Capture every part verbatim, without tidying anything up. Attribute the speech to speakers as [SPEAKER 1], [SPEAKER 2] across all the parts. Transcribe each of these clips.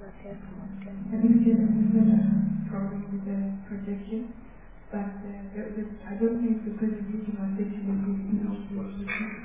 [SPEAKER 1] I think there's a problem with the projection, but uh, the, the, I don't think the presentation was actually using all the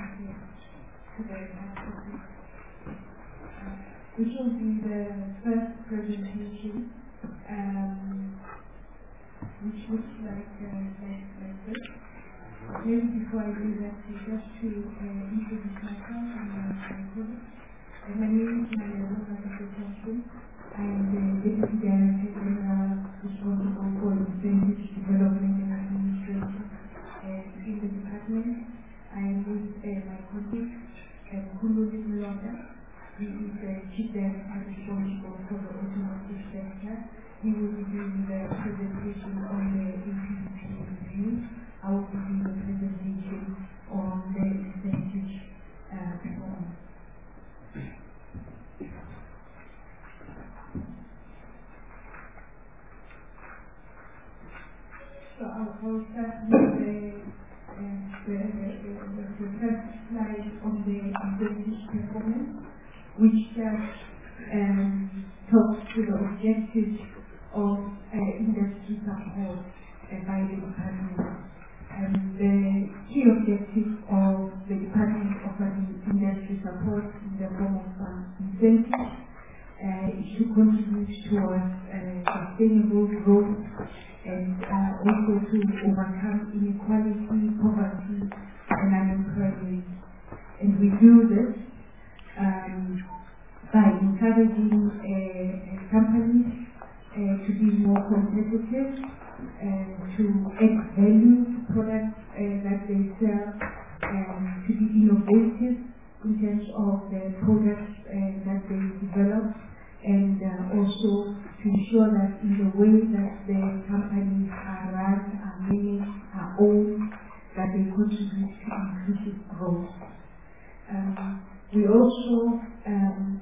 [SPEAKER 1] This will be the first presentation, um, which looks like, uh, like, like this. Maybe before I do that, just to uh, introduce myself and my colleagues. Uh, my name is Maria Rosa Protection. I am the Deputy Director General responsible for incentives, development and administration uh, in the department. I am with uh, my colleague, uh, Khululi Mlonda. He is the Chief Director responsible for the automotive sector. He will be doing the presentation on the A P C P review. I will be doing the presentation on the incentive uh, performance. So I'll, I'll start with the, uh, the, the, the, the first slide on the incentive performance, which just um, talks to the objectives of uh, industry support uh, by the department. Um, the key objective of the department offering industry support in the form of uh, incentives uh, is to contribute towards uh, sustainable growth and uh, also to overcome inequality, poverty, and unemployment. And we do this um, by encouraging uh, companies uh, to be more competitive, uh, to add value to products uh, that they sell, um, to be innovative in terms of the products uh, that they develop, and uh, also to ensure that in the way that the companies are run, are managed, are owned, that they contribute to inclusive growth. Um, we also um,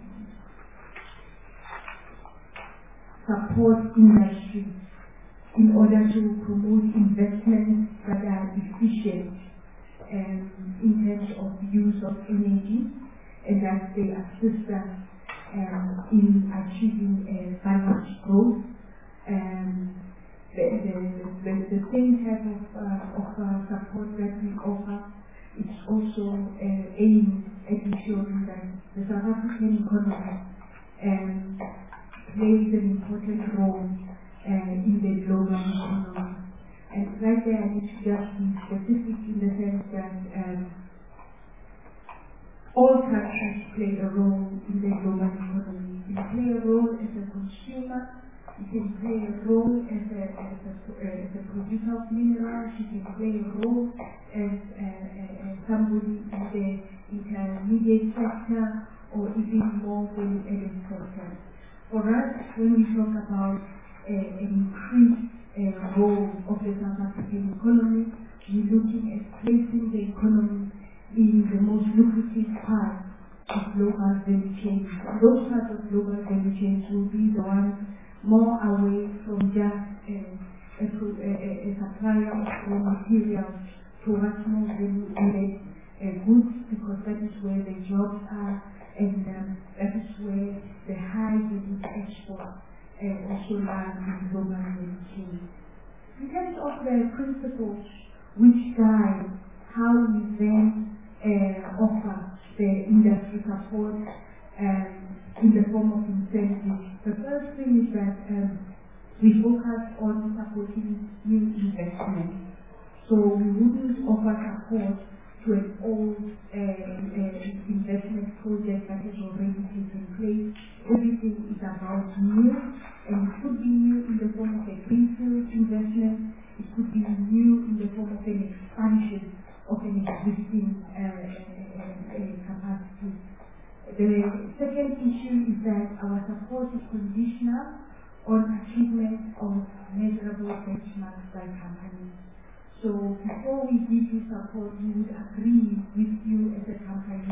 [SPEAKER 1] support industry in order to promote investments that are efficient um, in terms of use of energy, and that they assist us um, in achieving a balanced growth. Um, the, the, the, the same type of, uh, of uh, support that we offer is also uh, aimed at ensuring that the South African economy um, plays an important role uh, in the global economy. And right there I need to just be specific in the sense that um, all countries play a role in the global economy. You can play a role as a consumer, you can play a role as a, as a, uh, as a producer of minerals, you can play a role as, uh, uh, as somebody in the intermediate sector or even more value-added sector. For us, when we talk about uh, an increased uh, role of the South African economy, we're looking at placing the economy in the most lucrative part of global value chains. Those parts of global value chains will be the ones more away from just uh, a, a, a supplier of raw materials towards more value-added uh, goods, because that is where the jobs are, and um, that is where the high value export uh, also lies in global value chains. In terms of the principles which guide how we then Uh, offer the industry support um, in the form of incentives. The first thing is that um, we focus on supporting new investment. So we wouldn't offer support to an old uh, uh, investment project that has already taken place. Everything is about new, and it could be new in the form of a greenfield investment. It could be new in the form of an expansion of an existing uh, uh, uh, capacity. The second issue is that our support is conditional on achievement of measurable benchmarks by companies. So before we give you support, we would agree with you as a company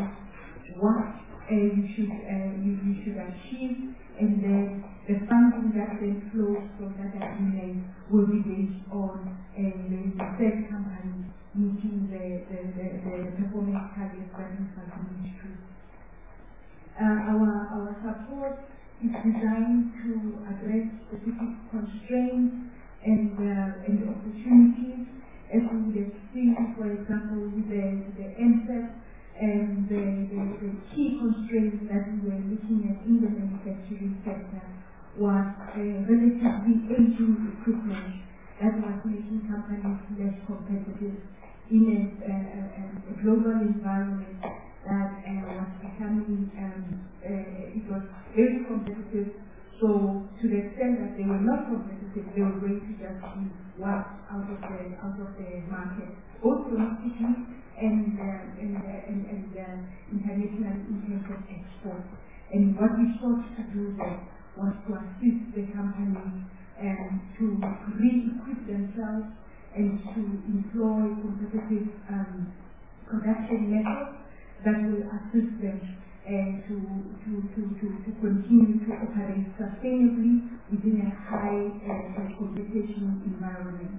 [SPEAKER 1] what uh, you should uh, you, you should achieve, and then the funding that then flows from that agreement will be based on uh, the third company meeting the, the, the, the performance targets that we have been through. Uh, our, our support is designed to address specific constraints and, uh, and opportunities, as we would have seen, for example, with the, the N S E P, and the, the, the key constraints that we were looking at in the manufacturing sector was a relatively aging equipment that was making companies less competitive in a, a, a, a global environment that uh, was becoming, um, uh, it was very competitive. So to the extent that they were not competitive, they were going to just be wiped out of the out of the market, both domestically and uh, and, uh, and, and uh, international in terms of export. And what we sought to do there was to assist the companies um, to re-equip themselves and to employ competitive um, production methods that will assist them uh, to, to, to, to, to continue to operate sustainably within a high uh, competition environment.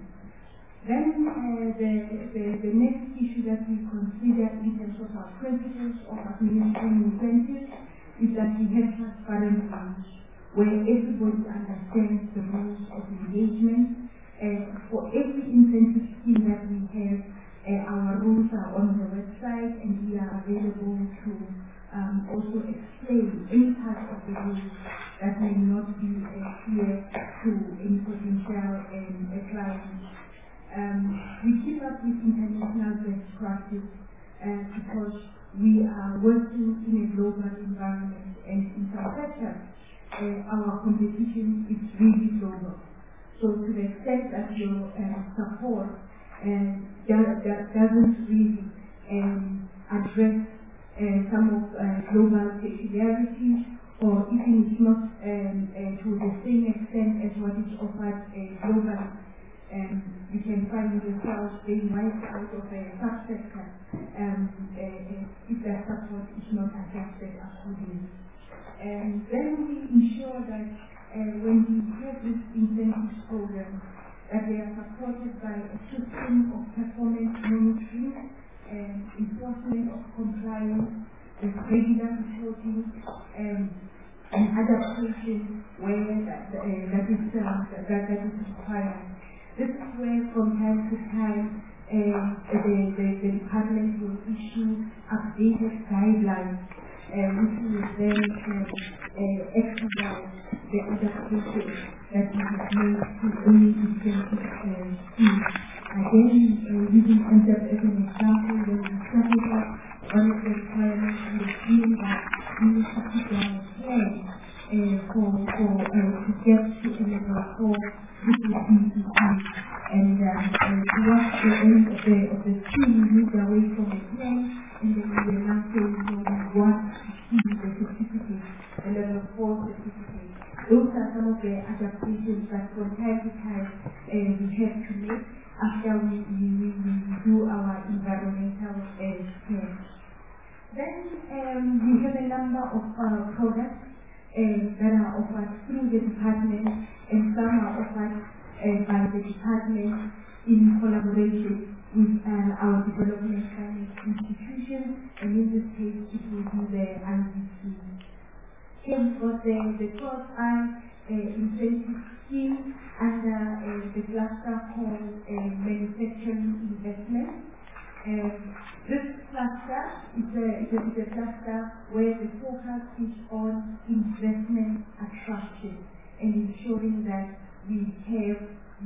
[SPEAKER 1] Then uh, the, the, the next issue that we consider in terms of our principles of administering incentives is that we have transparent rules where everybody understands the rules of engagement. Uh, for every incentive scheme that we have, uh, our rules are on the website, and we are available to um, also explain any part of the rules that may not be uh, clear to any potential um, uh, clients. Um, we keep up with international best practice uh, because we are working in a global environment, and in some sectors, uh, our competition is really global. So to the extent that your uh, support uh, that, that doesn't really um, address uh, some of uh, global peculiarities, or even if not um, uh, to the same extent as what is offered uh, globally, um, you can find yourself being wiped out of a subsector um, uh, uh, if that support is not adjusted accordingly. And then we ensure that uh, when we have this incentives program, that they are supported by a system of performance monitoring and enforcement of compliance, with regular reporting, um, and adaptation where that, uh, that, is, uh, that, that is required. This is where from time to time uh, the, the, the department will issue updated guidelines uh, which will then uh, uh, expedite the adaptation that we have made to any incentive uh, scheme. Again, uh, using N S E P as an example, when we started up, one of the requirements in the scheme that we need to put down a plan uh, for, for uh, to get to a level four with the B E E. And uh, uh, towards the end of the, of the scheme, we moved away from the plan, and then we were now saying, no, we want to see the certificate, the level four certificate. Those are some of the adaptations that from time to time uh, we have to make after we, we, we, we do our environmental uh, scans. Then um, we have a number of uh, products uh, that are offered through the department, and some are offered uh, by the department in collaboration with uh, our development finance institution, and in this case it will be the I D C. Here we've got the, the twelve I uh, incentive scheme under uh, the cluster called uh, manufacturing investment. Uh, this cluster is a, is, a, is a cluster where the focus is on investment attraction and ensuring that we have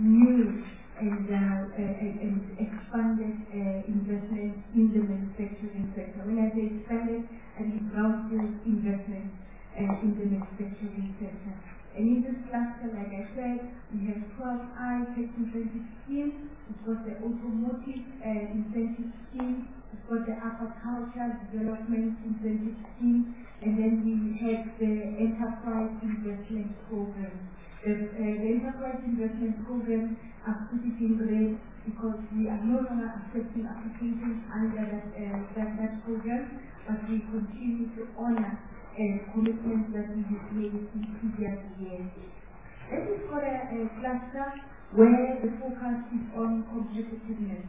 [SPEAKER 1] new and, uh, uh, and, and expanded uh, investment in the manufacturing sector. When I say expanded, I mean brownfield investment uh, in the manufacturing sector. And in this cluster, like I said, we have twelve I tax incentive scheme, we've got the automotive uh, incentive scheme, we've got the aquaculture development incentive scheme, and then we have the enterprise investment program. The, uh, the enterprise investment program are put it in red because we are no longer accepting applications under that, uh, that, that program, but we continue to honor uh, commitments that we have made in previous years. Then we've got a, a cluster where the focus is on competitiveness.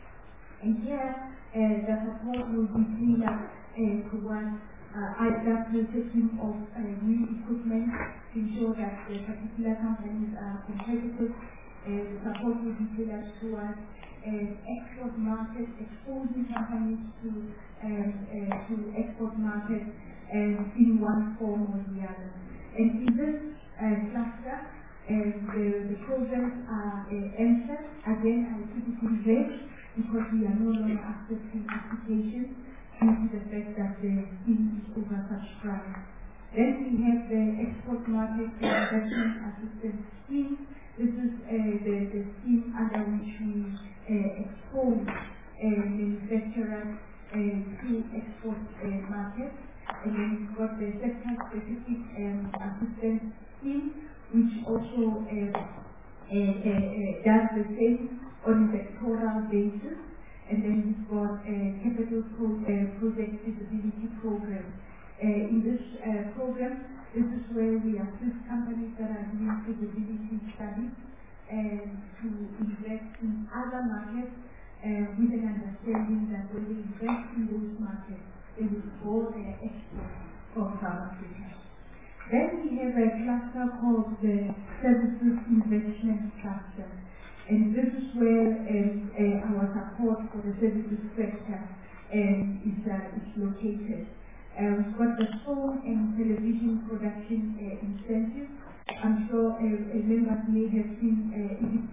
[SPEAKER 1] And here uh, the support will be tailored uh, towards uh, either purchasing of uh, new equipment to ensure that the particular companies are competitive. Uh, the support will be tailored towards uh, export markets, exposing companies to um, uh, to export markets um, in one form or the other. And in this uh, cluster, uh, the, the programs are uh, answered. Again, I put it in red because we are no longer accepting applications due to the fact that the scheme is oversubscribed. Then we have the export market investment assistance scheme. This is uh, the, the scheme under which we uh, expose uh, manufacturers uh, to export uh, markets. And then we've got the sector-specific um, assistance scheme, which also uh, uh, uh, uh, does the same on a sectoral basis. And then we've got a capital pro uh, project feasibility program. Uh, in this uh, program, this is where we assist companies that are doing feasibility studies and to invest in other markets uh, with an understanding that when they invest in those markets, they will grow their export from South Africa. Then we have a cluster called the Services Investment Cluster. And this is where um, uh, our support for the services sector um, is, uh, is located. Uh, we've got the film and television production uh, incentives. I'm sure uh, uh, members may have seen uh, it.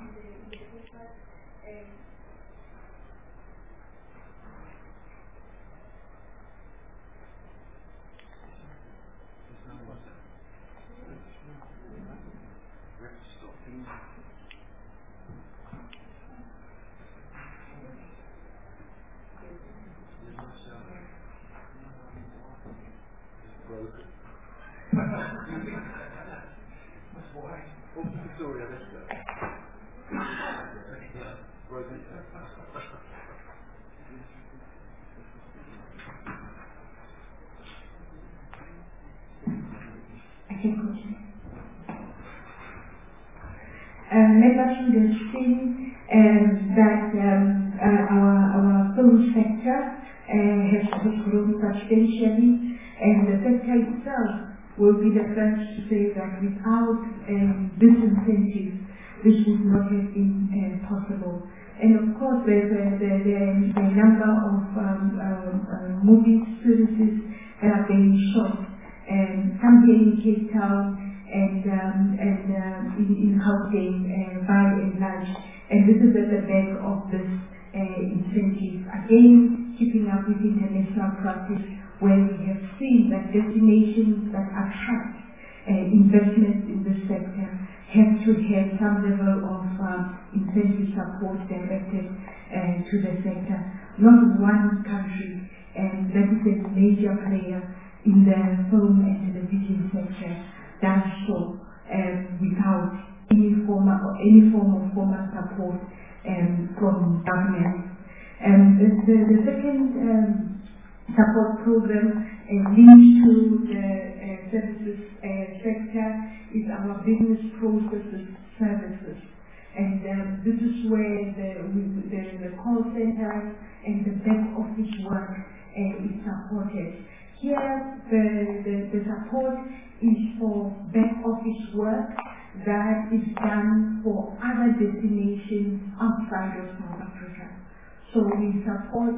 [SPEAKER 1] Um, members should have seen um, that um, uh, our, our film sector uh, has, has grown substantially, and the sector itself will be the first to say that without um, this incentive, this would not have been uh, possible. And of course, there's a, there, there is a number of um, uh, uh, movie series that are being shot, um, some here in Cape Town, and um, and um, in, in Gauteng uh, by and large, and this is at the back of this uh, incentive. Again, keeping up with international practice, where we have seen that destinations that attract uh, investments in this sector have to have some level of um, incentive support directed uh, to the sector. Not one country, and that is a major player in the film and television sector, does so um, without any form or any form of formal support um, from government. Um, the, the, the second um, support program uh, linked to the uh, services uh, sector is our business processes services. And um, this is where the, the, the call center and the back office work uh, is supported. Here, the, the, the support is for back office work that is done for other destinations outside of South Africa. So we support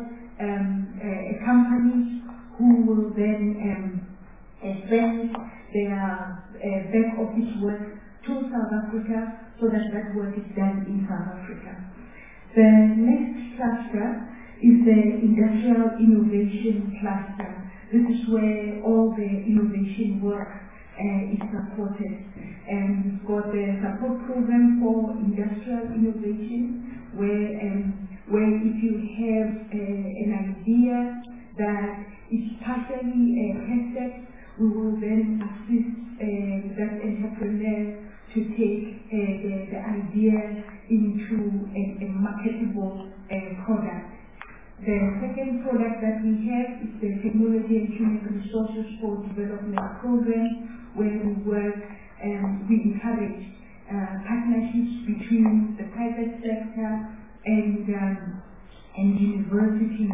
[SPEAKER 1] um, uh, companies who will then um, uh, send their uh, back office work to South Africa so that that work is done in South Africa. The next cluster is the Industrial Innovation Cluster. This is where all the innovation work uh, is supported. And we've got the support program for industrial innovation, where um, where if you have uh, an idea that is partially uh, tested, we will then assist uh, that entrepreneur to take uh, the, the idea into a, a marketable uh, product. The second product that we have is the Technology and Human Resources for Development Program, where we work and we encourage uh, partnerships between the private sector and um, and universities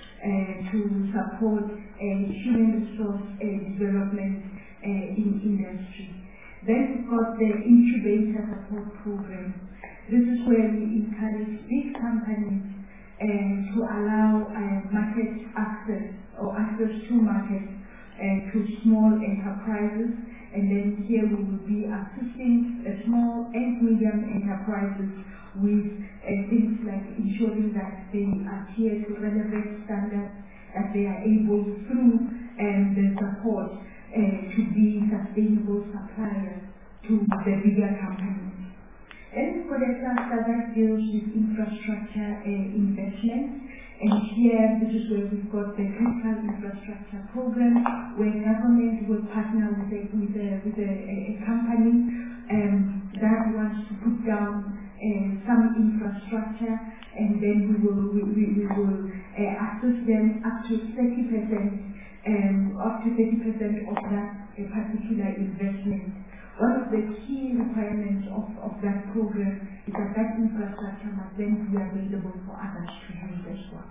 [SPEAKER 1] uh, to support uh, human resource uh, development uh, in industry. Then we've got the incubator support program. This is where we encourage big companies uh, to allow uh, market access or access to market uh, to small enterprises. And then here we will be assisting uh, small and medium enterprises with uh, things like ensuring that they adhere to relevant standards, that they are able through um, the support uh, to be sustainable suppliers to the bigger companies. Then for the cluster that deals with infrastructure uh, investment, and here this is where we've got the critical infrastructure program, where government will partner with a, with a, with a, a company um, that wants to put down uh, some infrastructure, and then we will we, we, we will uh, assist them up to thirty percent, um, up to thirty percent of that uh, particular investment. One of the key requirements of, of that program is that that infrastructure must then be available for others to use as well.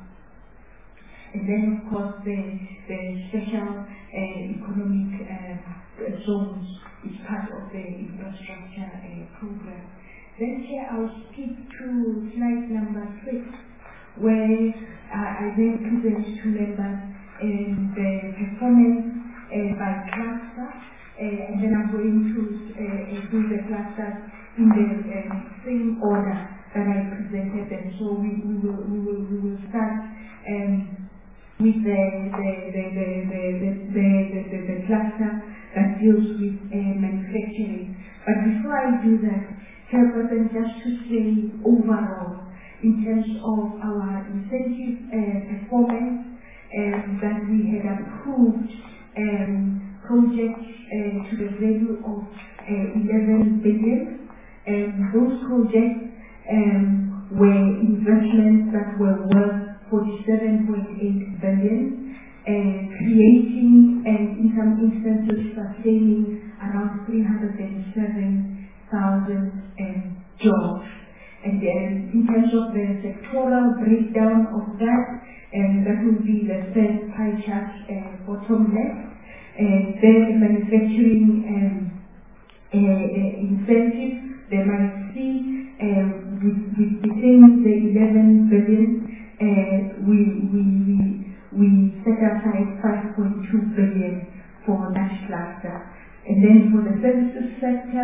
[SPEAKER 1] And then, of course, the, the special uh, economic uh, zones is part of the infrastructure uh, program. Then here I'll speak to slide number six, where uh, I then present to members in the performance uh, by cluster. Uh, and then I'm going to uh, do the clusters in the uh, same order that I presented them. So we, we will we will we will start um, with the the the the the, the, the, the, the, the cluster that deals with uh, manufacturing. But before I do that, Chairperson, just to say overall in terms of our incentive uh, performance um, that we had approved. Um, projects uh, to the value of uh, eleven billion. And those projects um, were investments that were worth forty-seven point eight billion, uh, creating and in some instances sustaining around three hundred seven thousand um, jobs. And then in terms of the sectoral breakdown of that, and that will be the third pie chart uh, bottom left. Uh, then manufacturing um, uh, uh, incentive, the might see uh, with, with within the eleven billion, uh, we, we, we, we set aside five point two billion for that cluster. And then for the services sector,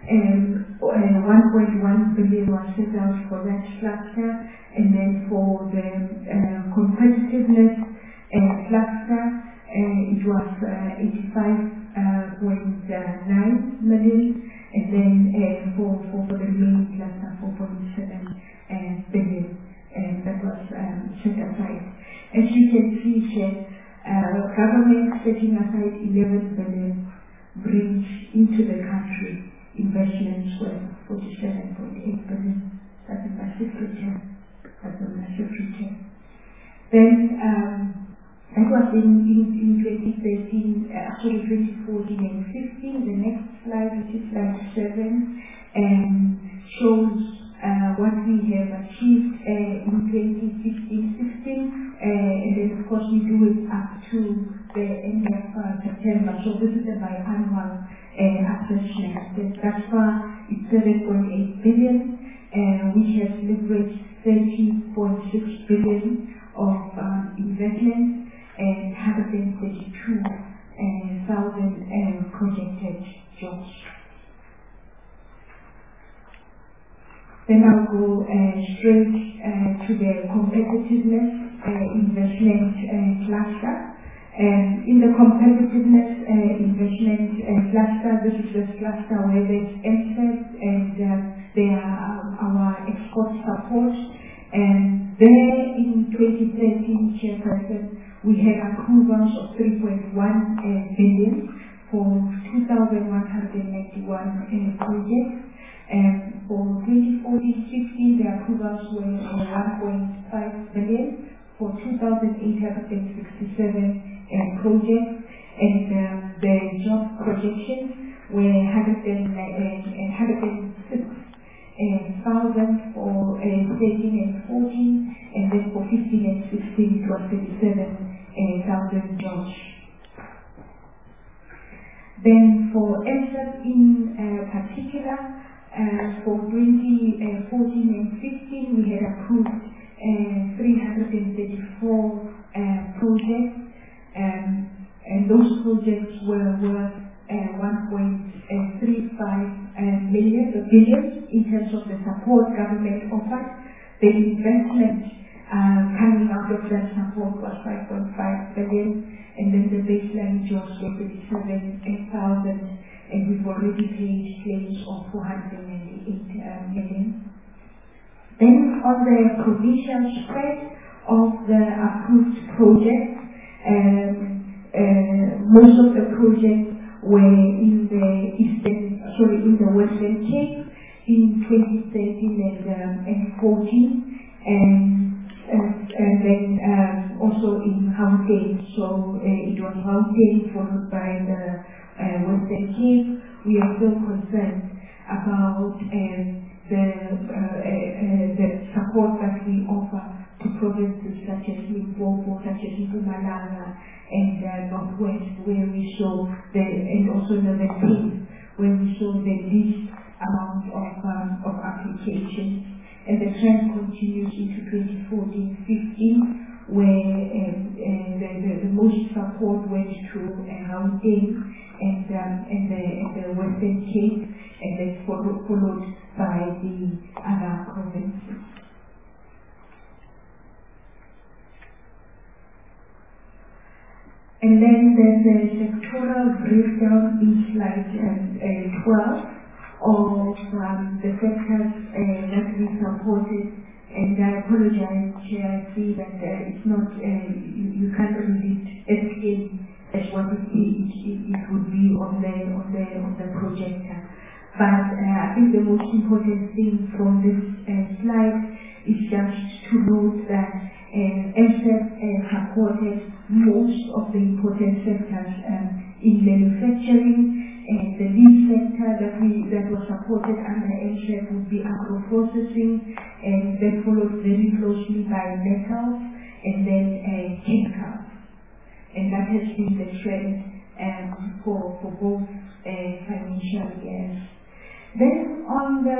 [SPEAKER 1] um, uh, one point one billion was set out for that cluster. And then for the uh, competitiveness uh, cluster, Uh, it was uh, eighty-five point nine million, and then uh, for, for, for the remaining cluster, four point seven uh, billion, and that was um, set aside. As you can see here, uh, government setting aside eleven billion brings into the country investments worth forty-seven point eight billion. That's a massive return. That's a massive return. Then, um, that was in, in, in twenty thirteen, uh, actually twenty fourteen and fifteen. The next slide, which is slide seven, um, shows uh, what we have achieved uh, in twenty fifteen sixteen, uh, and then of course we do it up to the end of uh, September. So this is a biannual uh, assessment. Thus far, it's seven point eight billion, uh, which has leveraged thirty point six billion of um, investment, and one hundred thirty-two thousand uh, projected jobs. Then I'll go uh, straight uh, to the competitiveness uh, investment uh, cluster. Um, in the competitiveness uh, investment uh, cluster, this is the cluster where there's M S E D and uh, there are our export support. And there in twenty thirteen, Chairperson, we had approvals of three point one uh, billion for two thousand one hundred ninety-one uh, projects. And for twenty fourteen sixteen, the approvals were uh, one point five billion for two thousand eight hundred sixty-seven uh, projects. And uh, the job projections were one hundred six thousand for uh, thirteen and fourteen, and then for fifteen and sixteen it was thirty-seven thousand jobs. Then for M S E D in uh, particular. Uh, for twenty fourteen and fifteen, we had approved uh, three hundred thirty-four uh, projects, um, and those projects were worth uh, one point three five uh, million, billion in terms of the support government offered. The investment uh, coming out of that support was five point five billion, and then the baseline jobs were thirty-seven thousand. And we've already paid claims of four hundred ninety-eight uh, million. Then on the provincial spread of the approved projects, um, uh, most of the projects were in the eastern, sorry, in the Western Cape in twenty thirteen and, um, and fourteen, and, and, and then um, also in Gauteng. So uh, it was Gauteng followed by the Uh, Western Cape. We are still concerned about um, the, uh, uh, uh, the support that we offer to provinces such as Limpopo, such as Mpumalanga, and uh, Northwest, where we saw the, and also Northern Cape, where we saw the least amount of, um, of applications. And the trend continues into twenty fourteen fifteen, where um, uh, the, the, the most support went to uh, Gauteng and, um, and, the, and the Western Cape, and then followed, followed by the other provinces. And then there's a sectoral breakdown in slide um, uh, twelve of um, the sectors uh, that we supported. And I apologize, Chair, I see that uh, it's not, uh, you, you can't read it as clearly as what it, it, it, it would be on the, on the, on the projector. But uh, I think the most important thing from this uh, slide is just to note that uh, M S E P uh, supported most of the important sectors um, in manufacturing. And the lead sector that we that was supported under M S E P would be agro-processing, and then followed very closely by metals, and then uh, chemicals. And that has been the trend um, for, for both uh, financial years. Then on the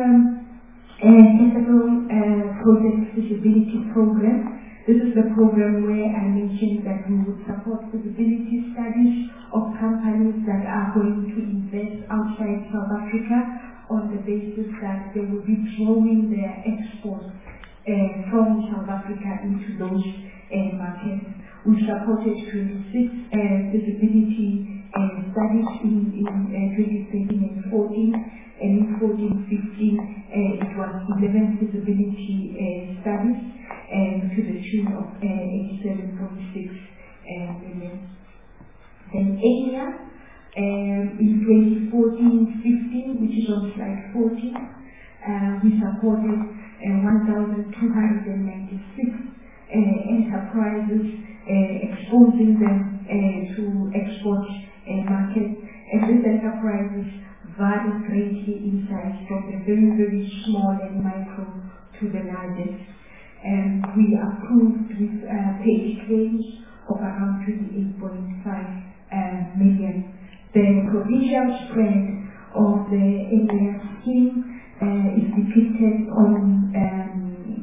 [SPEAKER 1] uh, capital uh, project feasibility program, this is the program where I mentioned that we would support feasibility studies of companies that are going to invest outside South Africa on the basis that they will be drawing their exports uh, from South Africa into those uh, markets. We supported twenty-six uh, feasibility uh, studies in, in uh, twenty thirteen and fourteen, and in fourteen fifteen uh, it was eleven feasibility uh, studies um, to the tune of uh, eighty-seven point six uh, million. Then A M E A, um, in twenty fourteen fifteen, which is on slide fourteen, uh, we supported uh, one thousand two hundred ninety-six uh, enterprises, uh, exposing them uh, to export uh, markets. And these enterprises vary greatly in size, from the very, very small and micro to the largest. And we approved with uh, paid claims of around twenty-eight point five uh, million. The provincial spread of the A M E A scheme uh, is depicted on, um,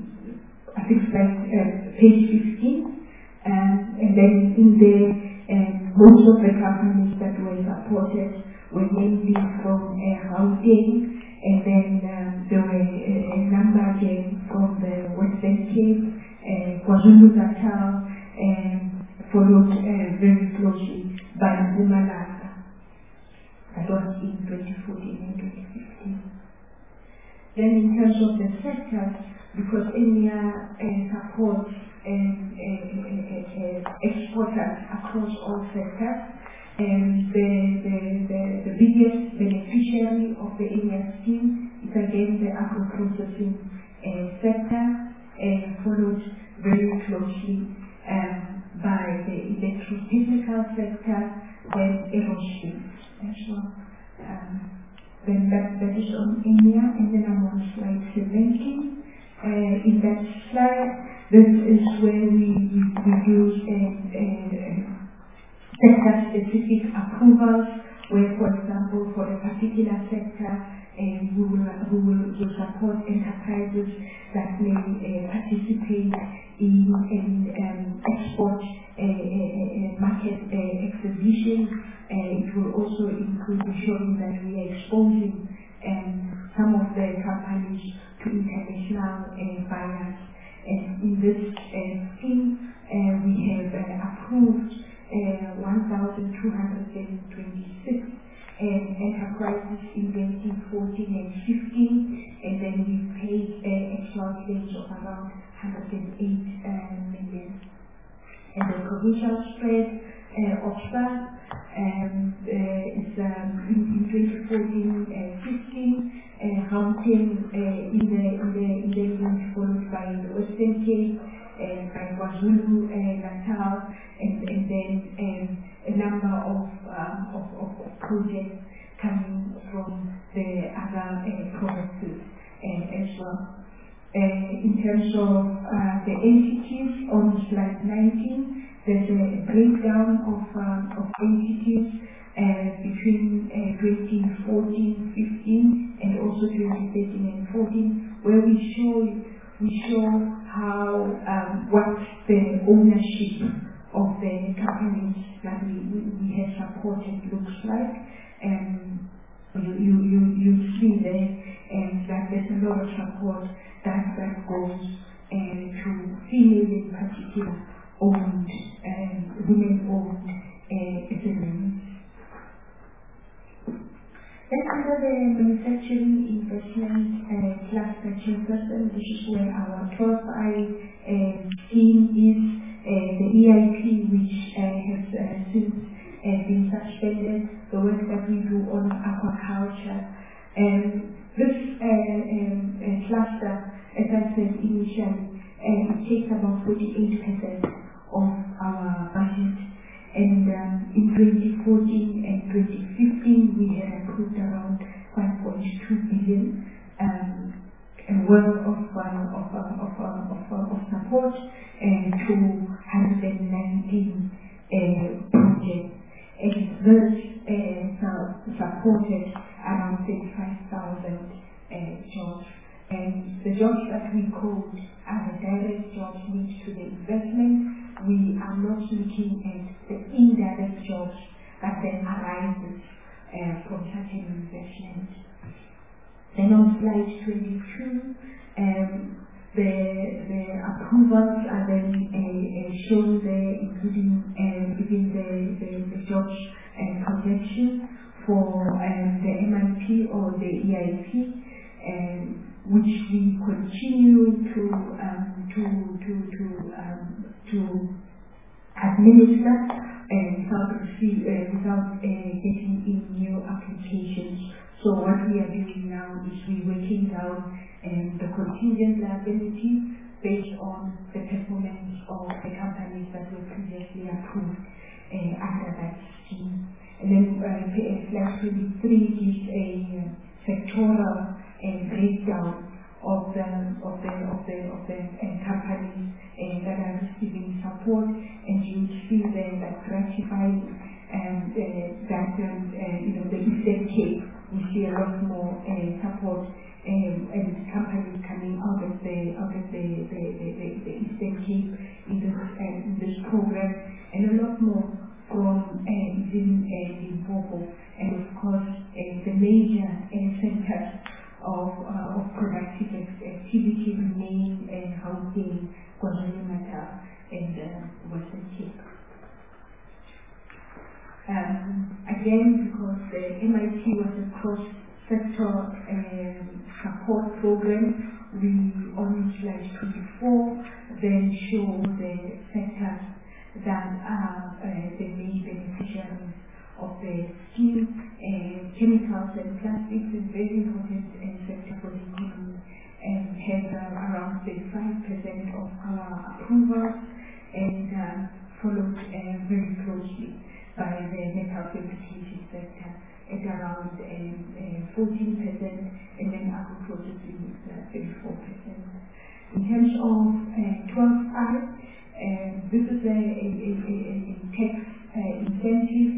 [SPEAKER 1] I think, slide uh, page fifteen. Um, and then in there, um, most of the companies that were supported were mainly from uh, Gauteng, and then um, there were a, a number again from the Western Cape, uh, KwaZulu-Natal, and followed uh, very closely by Mpumalanga. That was in twenty fourteen and twenty fifteen. Then in terms of the sectors, because A M E A uh, supports um, uh, uh, uh, exporters across all sectors, and the, the, the, the biggest beneficiary of the A M E A scheme is again the agro-processing uh, sector, uh, followed very closely um, by the electro-physical sector, then aerospace as well. Um, then that, that is on A M E A, and then I'm on slide seventeen. Uh, in that slide, this is where we, we, we use uh, uh, sector-specific approvals where, for example, for a particular sector, uh, we will, we will, will support enterprises that may uh, participate in, in um, export uh, uh, market uh, exhibitions. Uh, it will also include ensuring that we are exposing um, some of the companies to international uh, buyers. And in this uh, scheme, uh, we have uh, approved uh, one thousand two hundred twenty-six uh, enterprises in twenty fourteen and fifteen, and then we paid uh, actual claims of around one hundred eight uh, million. And the provincial spread uh, of that um, uh, is um, in, in twenty fourteen fifteen, uh, Gauteng uh, in the in the in the unit, followed by the Western Cape, uh, by KwaZulu uh, Natal, and and then um, a number of, um, of of of projects coming from the other uh, provinces uh, as well. Uh, in terms of uh, the entities on slide nineteen, there's a breakdown of, um, of entities uh, between uh, twenty fourteen fifteen and also twenty thirteen and fourteen, where we show we show how um, what the ownership of the companies that we, we, we have supported looks like. Um, you, you, you, you see there and that there's a lot of support that, that goes uh, to female in particular owned, um, women-owned uh, S M Es. Then under the manufacturing investment uh, cluster chairperson, this is where our twelve I uh, scheme is, uh, the E I P, which uh, has uh, since uh, been suspended, the work that we do on aquaculture. Um, this uh, um, uh, cluster, as I said initially, uh, it takes about forty-eight percent of our budget, and um, in twenty fourteen and twenty fifteen we had approved around one point two billion um, worth of, uh, of, uh, of, uh, of, uh, of support uh, to one hundred nineteen uh, projects, and this uh, supported around thirty-five thousand uh, jobs. And the jobs that we code are the direct jobs linked to the investment. We are not looking at the indirect jobs that then arises uh, from such an investment. Then on slide twenty-two, um, the, the approvals are then uh, uh, shown there, including uh, within the, the, the jobs and uh, projection for um, the M I P or the E I P. Um, which we continue to um, to to to um, to administer uh, without receive, uh, without uh, getting in new applications. So what we are doing now is we working down um, the contingent liability based on the performance of the companies that were previously approved uh, under that scheme. And then uh, slide twenty-three gives a uh, sectoral a breakdown of the of the of the of the uh, companies uh, that are receiving support, and you see there that gratifying and uh, that um, uh, you know the Eastern Cape, we see a lot more uh, support um, and companies coming out of the out of the the, the, the, the Eastern Cape in this uh, in this program, and a lot more from uh, even uh, Limpopo, and of course uh, the major uh, centers of, uh, of productive activity remain in Gauteng, KwaZulu-Natal, and uh, Western Cape. Um, again, because the M I T was a cross-sector um, support program, we on slide twenty-four then show the sectors that are uh, the main beneficiaries of the scheme. Uh, chemicals and plastics is very important uh, sector for the economy, and has uh, around thirty-five percent of our approvals, and uh, followed uh, very closely by the metal fabrication sector at around um, uh, fourteen percent, and then agro-processing is uh, thirty-four percent. In terms of uh, twelve I, uh, this is a, a, a, a tax uh, incentive.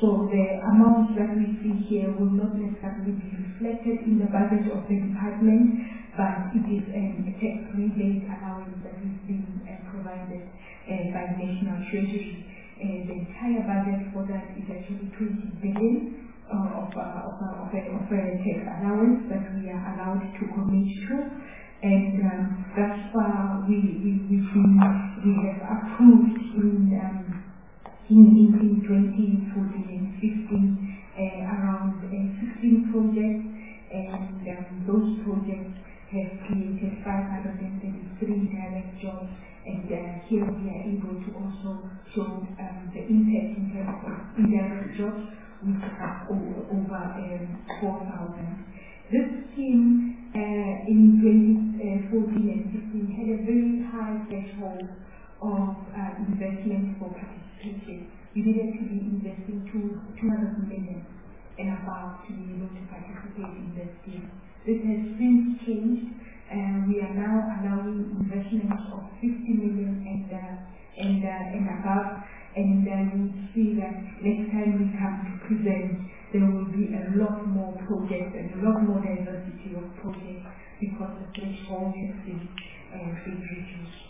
[SPEAKER 1] So the amounts that we see here will not necessarily be reflected in the budget of the department, but it is um, a tax rebate allowance that is being uh, provided uh, by National Treasury. Uh, the entire budget for that is actually twenty billion uh, of, uh, of, uh, of, a, of a tax allowance that we are allowed to commit to. And um, thus far we, we, we, we have approved in um, In, in, in twenty fourteen and fifteen, uh, around uh, sixteen projects, and um, those projects have created five hundred thirty-three direct jobs, and uh, here we are able to also show um, the impact in terms of indirect jobs, which are over, over um, four thousand. This scheme uh, in twenty fourteen and fifteen had a very high threshold of uh, investment for participation. You needed to be investing two hundred million and above to be able to participate in this scheme. This has since changed, and we are now allowing investments of fifty million and uh, and uh, and above. And uh, you will see that next time we come to present, there will be a lot more projects and a lot more diversity of projects because the threshold has been uh, been reduced.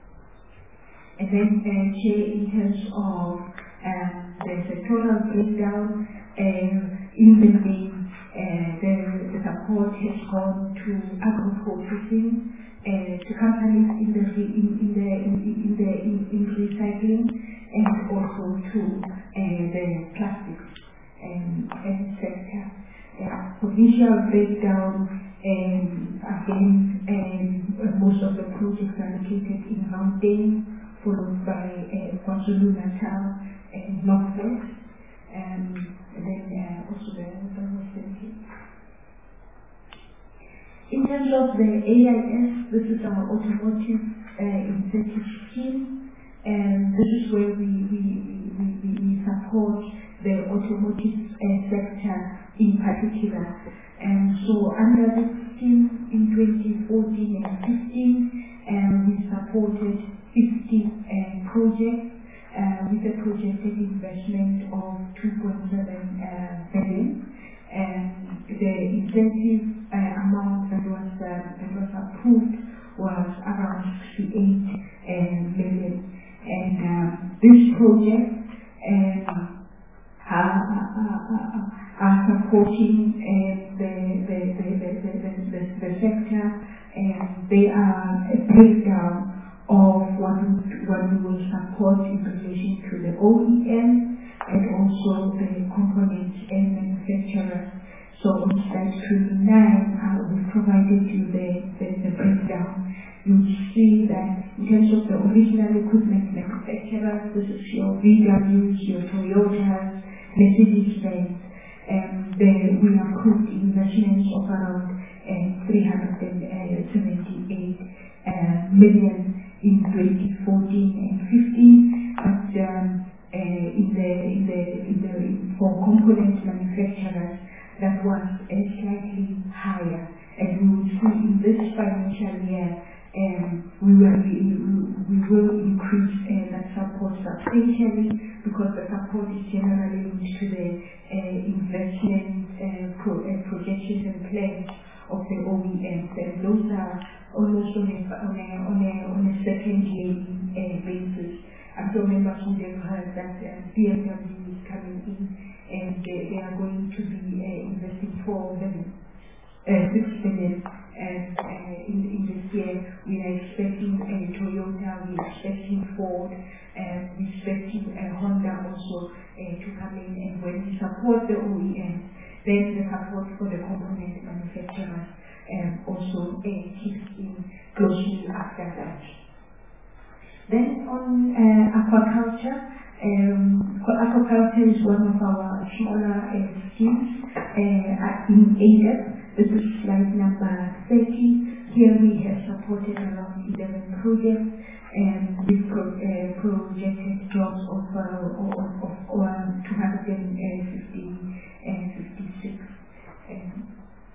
[SPEAKER 1] And then uh, here in terms of um, the sectoral breakdown, um, in the main, uh, the, the support has gone to agro-processing, uh, to companies in the in, in the in, in the in, in recycling, and also to uh, the plastics um, sector. Uh, provincial breakdown, um, again, um, most of the projects are located in Gauteng, followed by uh, KwaZulu-Natal and Northwest, um, and then uh, also the, the Western Cape. In terms of the A I S, this is our automotive uh, incentive scheme, and this is where we, we, we, we, we support the automotive uh, sector in particular. And so under this scheme in twenty fourteen and fifteen, um, we supported fifty uh, projects uh, with a projected investment of two point seven uh, billion. And the incentive uh, amount that was uh, that was approved was around sixty-eight uh, million. And um, this project um, are, are, are, are supporting uh, the, the, the, the, the, the, the sector, and they are a breakdown of what we, what we will support in relation to the O E M and also the component and manufacturers. So on slide twenty-nine, uh, we provided you the, the, the breakdown. You see that in terms of the original equipment manufacturers, this is your V Ws, your Toyotas, Mercedes-Benz, and um, we approved investments of around uh, three hundred seventy-eight uh, million in twenty fourteen and fifteen, but um, uh, in the in the in the for component manufacturers that was uh, slightly higher, and we will see in this financial year um, we will we, we will increase uh, that support substantially, because the support is generally linked to the uh, investment uh, pro, uh, projections and plans of the O E Ms, and those are almost on a, on a, on a, on a second year uh, basis. I'm sure members would have heard that uh, B M W is coming in, and they, they are going to be uh, investing four billion, uh, six billion, and uh, in, in this year we are expecting uh, Toyota, we are expecting Ford, and we are expecting uh, Honda also uh, to come in, and when we support the O E Ms, then the support for the component manufacturers um, also uh, kicks in closely after that. Then on uh, aquaculture, um, aquaculture is one of our smaller uh, schemes uh, in A D E P. This is slide number thirty. Here we have supported around eleven projects and with pro, uh, projected jobs of, uh, of, of, of um, two hundred fifty-six. Um,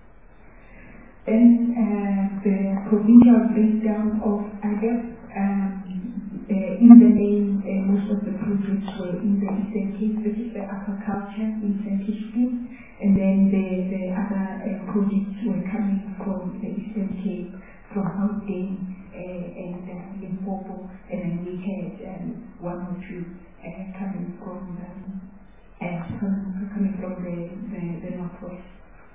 [SPEAKER 1] then uh, the provincial breakdown of A D E P. Um, Uh, in the main, uh, most of the projects were in the Eastern Cape, which is the aquaculture incentive scheme, and then the, the other uh, projects were coming from the Eastern Cape, from Gauteng uh, and uh, Limpopo, and then we had um, one or two uh, coming from um, uh, coming from the, the, the northwest.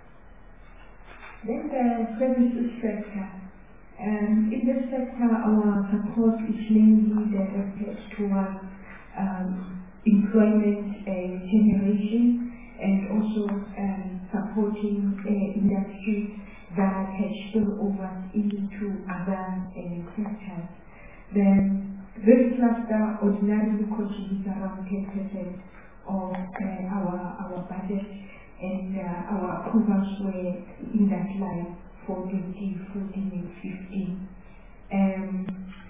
[SPEAKER 1] Then the services sector. Um, in this sector, our support is mainly directed towards um, employment uh, generation and also um, supporting uh, industries that have spillovers into other uh, sectors. Then this cluster ordinarily contributes around ten percent of uh, our, our budget, and uh, our approvals were in that line for twenty fourteen and fifteen. Um,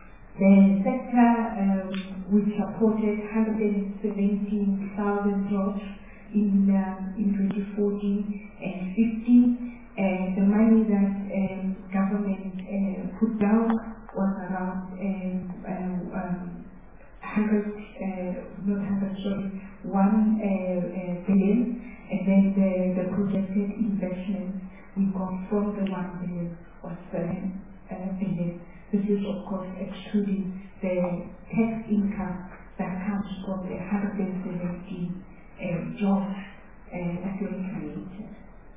[SPEAKER 1] the sector um, which supported one hundred seventeen thousand jobs in, um, in twenty fourteen and fifteen. Uh, the money that um, government uh, put down was around um, um, um, one hundred, uh, not one hundred, sorry, one uh, uh, billion, and then the, the projected investment we got from the one billion was seven uh, billion. This is of course excluding the tax income that comes from the one hundred seventeen uh, jobs uh, that were created.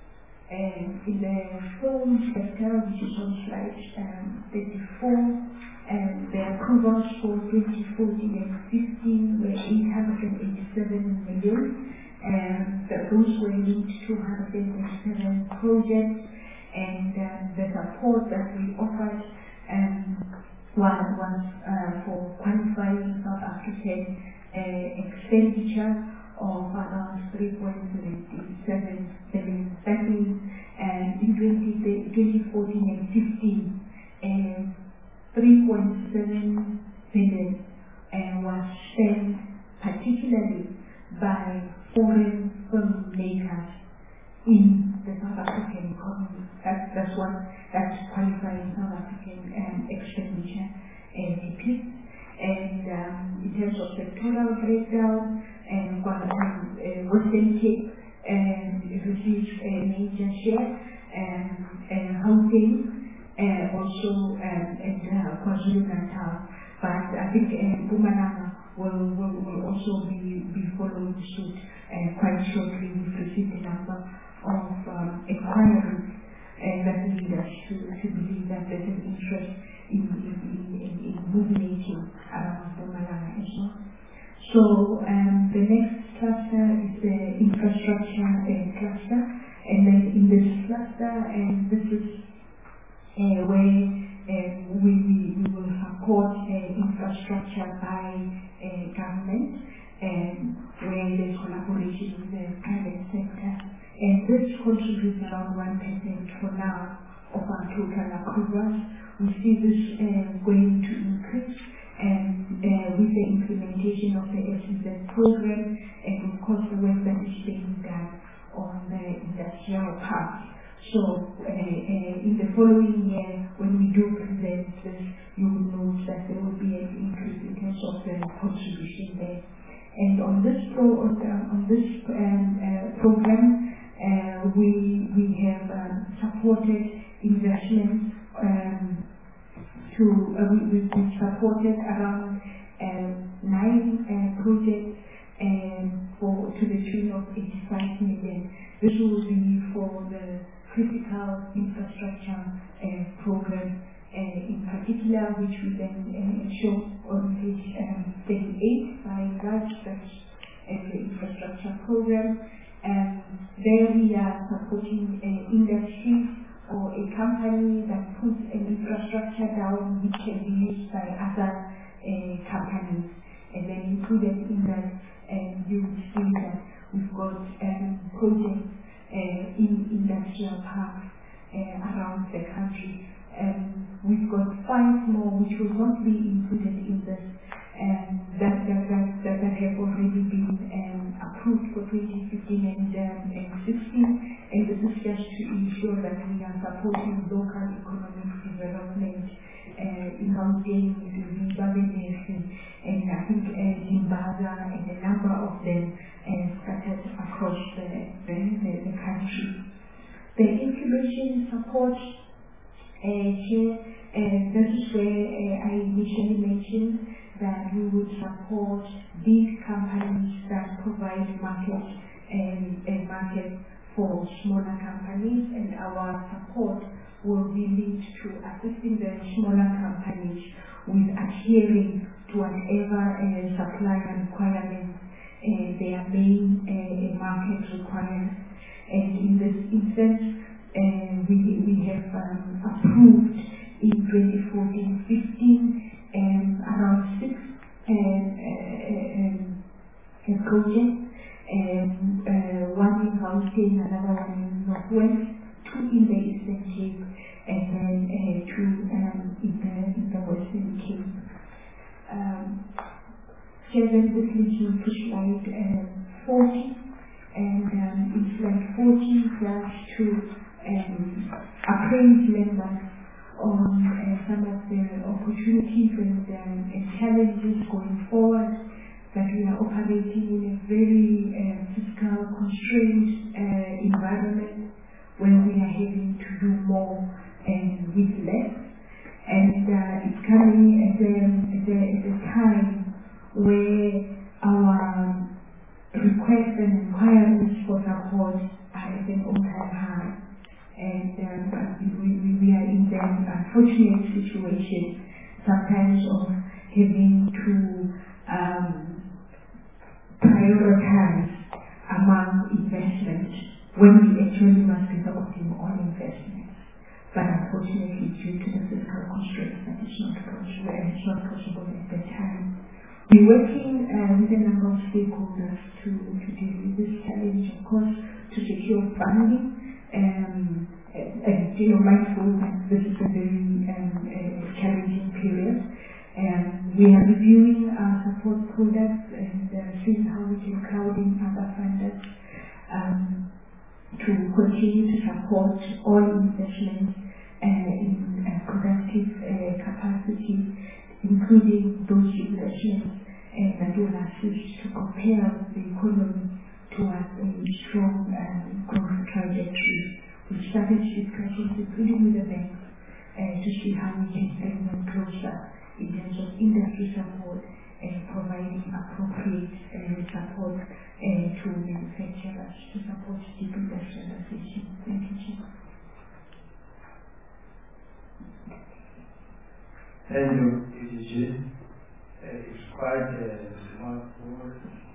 [SPEAKER 1] Um, in the film sector, which is on slide um, thirty-four, and the approvals for twenty fourteen and fifteen were eight hundred eighty-seven million. And um, those were linked to one hundred eighty-seven projects, and um, the support that we offered um, was, was uh, for qualifying South African uh, expenditure of around three point seven billion. That means um, in twenty fourteen and fifteen, um, three point seven billion uh, was spent particularly by foreign filmmakers in the South African economy. That's, that's what that's qualifying South African um, expenditure uh, depicts. And um, in terms of sectoral breakdown, and um, uh, Western Cape um, receives a major share, um, and Gauteng uh, also, um, and uh, KwaZulu-Natal. But I think uh, Mpumalanga will, will, will also be, be following suit uh, quite shortly. We've received a number of um, inquiries uh, that lead us to, to believe that there's an interest in, in, in, in moving around Mpumalanga as well. So um, the next cluster is the infrastructure uh, cluster, and then in this cluster, and this is uh, where uh, we, we, we will support uh, infrastructure by uh, government, um, where there's collaboration with the private sector, and this contributes around one percent for now of our total approvals. We see this uh, going to increase, and uh, with the implementation of the S E Z program, and of course the work that is being done on the industrial park. So uh, uh, in the following year, when we do present this, you will note that there will be an increase in terms of the contribution there. And on this pro on, the, on this um, uh, program, uh, we we have um, supported investments. Um, To, uh, we, we supported around um, nine uh, projects um, for to the tune of eighty-five million. This will be for the critical infrastructure uh, program uh, in particular, which we then uh, show on page um, thirty-eight by large stretch uh, the infrastructure program. Um, there we are supporting uh, industries or a company that puts an infrastructure down which can be used by other uh, companies. And then included in that, um, you will see that we've got um, projects uh, in industrial parks uh, around the country. Um, we've got five more which will not be included in this, um, that, that, that, that, that have already been um, approved for twenty fifteen and, um, and sixteen. And this is just to ensure that we are supporting local economic development uh, in Gauteng, and I think uh, Zimbabwe and a number of them uh, scattered across the, the, the, the country. The incubation support uh, here, uh, that is where uh, I initially mentioned that we would support big companies that provide market and a market for smaller companies, and our support will be linked to assisting the smaller companies with adhering to whatever uh, supplier requirements uh, their main uh, market requires. And in this instance, uh, we, we have um, approved in twenty fourteen fifteen um, around six um, uh, um, uh, projects, um, uh, one in Gauteng, another one in Northwest, two in the Eastern Cape, and then uh, two um, in, the, in the Western Cape. Um, seven, this leads me to slide uh, forty, and um, in slide forty does to um, appraise members on uh, some of the opportunities and, um, and challenges going forward, that we are operating in a very uh, fiscal constrained uh, environment where we are having to do more and with less. And uh, it's coming at a, at, a, at a time where our requests and inquiries for support are at an all-time high. And um, we, we, we are in the unfortunate situation sometimes of having to um, prioritize among investments when we actually must be focusing on investments. But unfortunately, due to the fiscal constraints, that is not possible, and it's not possible at that time. We're working uh, with a number of stakeholders to, to deal with this challenge, of course, to secure funding. Um, and you know, mindful that this is a very um, uh, challenging period. Um, we are reviewing our support products and uh, seeing how we can crowd in other funders um, to continue to support all investments uh, in uh, productive uh, capacity, including those investments uh, that will assist to propel the economy towards a strong um, growth trajectory. We started discussions, including with the banks, uh, to see how we can bring them closer in terms of industry support and providing appropriate uh, support uh, to manufacturers to support deep industrialization. Thank you, Chair.
[SPEAKER 2] Thank you, D D G. Uh, it's quite uh, remarkable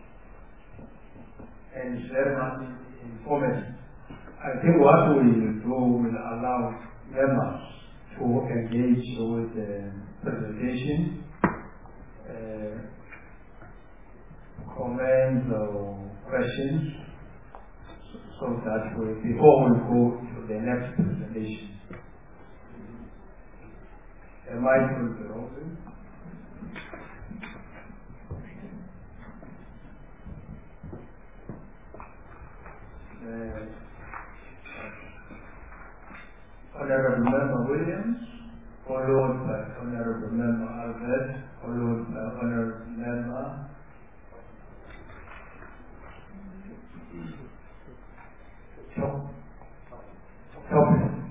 [SPEAKER 2] and it's very much informative. I think what we will do will allow members to engage with the presentation, uh, comments or questions, so, so that we, before we go to the next presentation. Am I going to be open? Uh, Honorable Member Williams, followed by Honorable Member Albert, followed by Honorable Member Topic,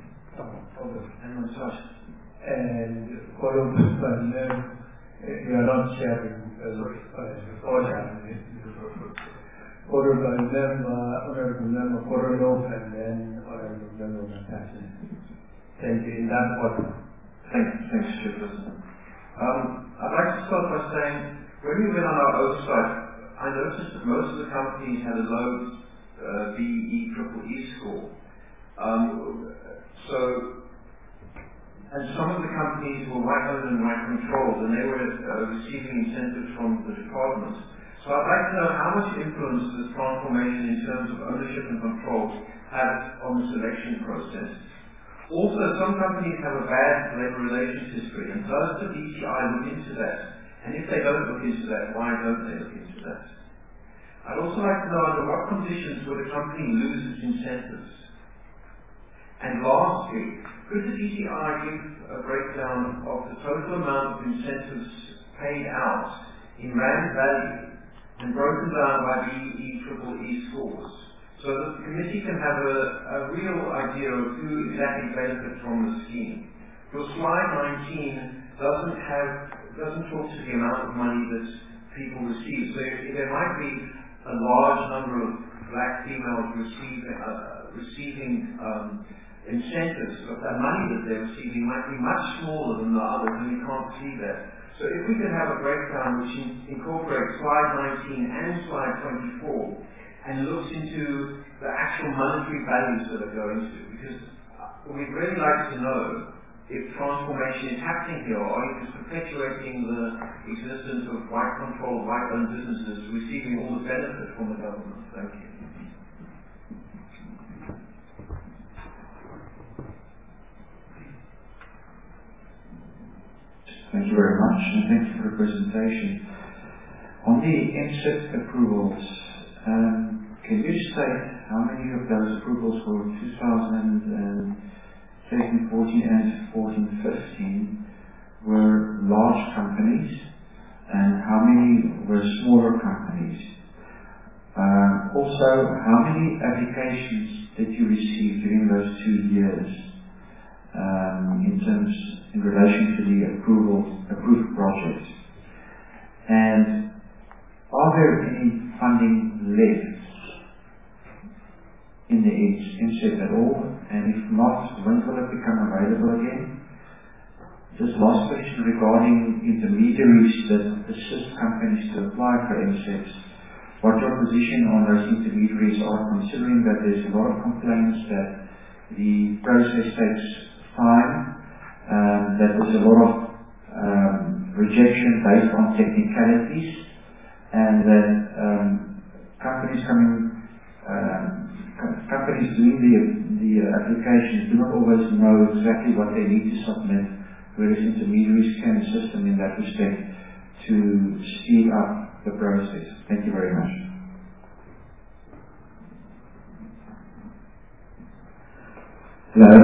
[SPEAKER 2] and followed by Member, you are not sharing the order, followed by Member, Honorable Member Koronov, and then Honorable Member Natasha. Thank you, in that order.
[SPEAKER 3] Thanks, thanks, Chairperson. Um, I'd like to start by saying, when we went on our oversight, I noticed that most of the companies had a low uh, B E E E score. Um, so, and some of the companies were white owned and white controlled, and they were uh, receiving incentives from the department. So I'd like to know how much influence this transformation in terms of ownership and control had on the selection process. Also, some companies have a bad labor relations history, and does the D T I look into that? And if they don't look into that, why don't they look into that? I'd also like to know under what conditions would a company lose its incentives? And lastly, Could the D T I give a breakdown of the total amount of incentives paid out in rand value and broken down by B E E triple E scores, so that the committee can have a, a real idea of who exactly benefits from the scheme? Your slide nineteen doesn't have doesn't talk to the amount of money that people receive. So if, if there might be a large number of black females receive, uh, receiving um, incentives, but the money that they're receiving might be much smaller than the others, and you can't see that. So if we could have a breakdown which in, incorporates slide nineteen and slide twenty-four and looks into the actual monetary values that are going to, because we'd really like to know if transformation is happening here, or are you just perpetuating the existence of white-controlled, white-owned businesses receiving all the benefit from the government? Thank you.
[SPEAKER 4] Thank you very much, and thank you for the presentation. On the M S I P approvals, um, can you state how many of those approvals for two thousand thirteen fourteen and fourteen fifteen were large companies, and how many were smaller companies? Um, also, how many applications did you receive during those two years um, in terms in relation to the approval approved projects? And are there any funding left in the M S I P at all? And if not, when will it become available again? Just last question regarding intermediaries that assist companies to apply for M S I Ps. What your position on those intermediaries are, considering that there's a lot of complaints that the process takes time, um, that there's a lot of um, rejection based on technicalities, and that um, companies coming um, companies doing the, the applications do not always know exactly what they need to submit, whereas intermediaries can assist them in that respect to speed up the process. Thank you very much.
[SPEAKER 5] Hello.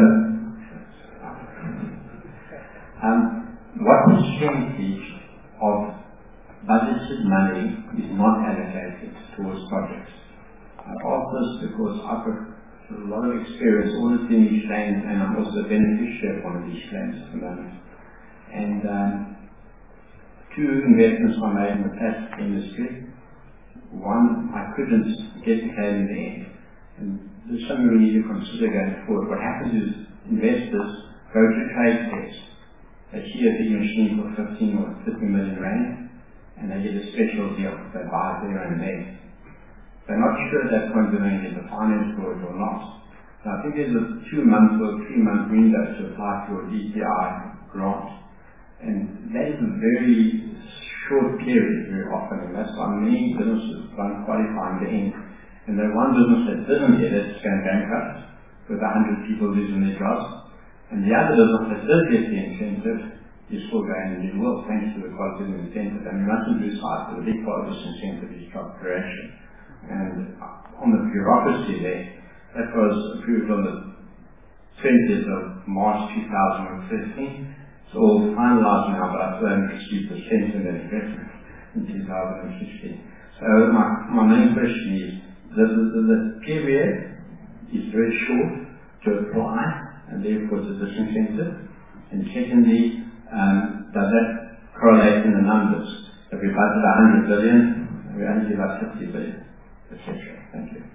[SPEAKER 5] Um, what percentage of budgeted money is not allocated towards projects? I ask this because I've got a lot of experience auditing these claims, and I'm also a beneficiary of one of these claims at the moment. And um, two investments I made in the plastic industry. One, I couldn't get the claim in the end. And this is something we need to consider going forward. What happens is investors go to trade fairs. They see a big machine for fifteen or fifty million rand, and they get a special deal. They buy it there and there. They're not sure at that point whether they get the finance for it or not. So I think there's a two-month or three-month window to apply for a D T I grant. And that is a very short period very often, and that's why many businesses don't qualify in the end. And the one business that doesn't get it is going bankrupt, with a hundred people losing their jobs. And the other business that does get the incentive is still going in the world, thanks to the qualitative incentive. And we mustn't lose sight that a big part of this incentive is job creation. And on the bureaucracy there, that was approved on the twentieth of March two thousand fifteen. It's all finalized now, but I still haven't received the cent in that investment in two thousand sixteen. So my, my main question is, the, the, the period is very short to apply, and therefore it's a disincentive. And secondly, um, does that correlate in the numbers? If we budget one hundred billion, we only give us fifty billion. et cetera. Thank you.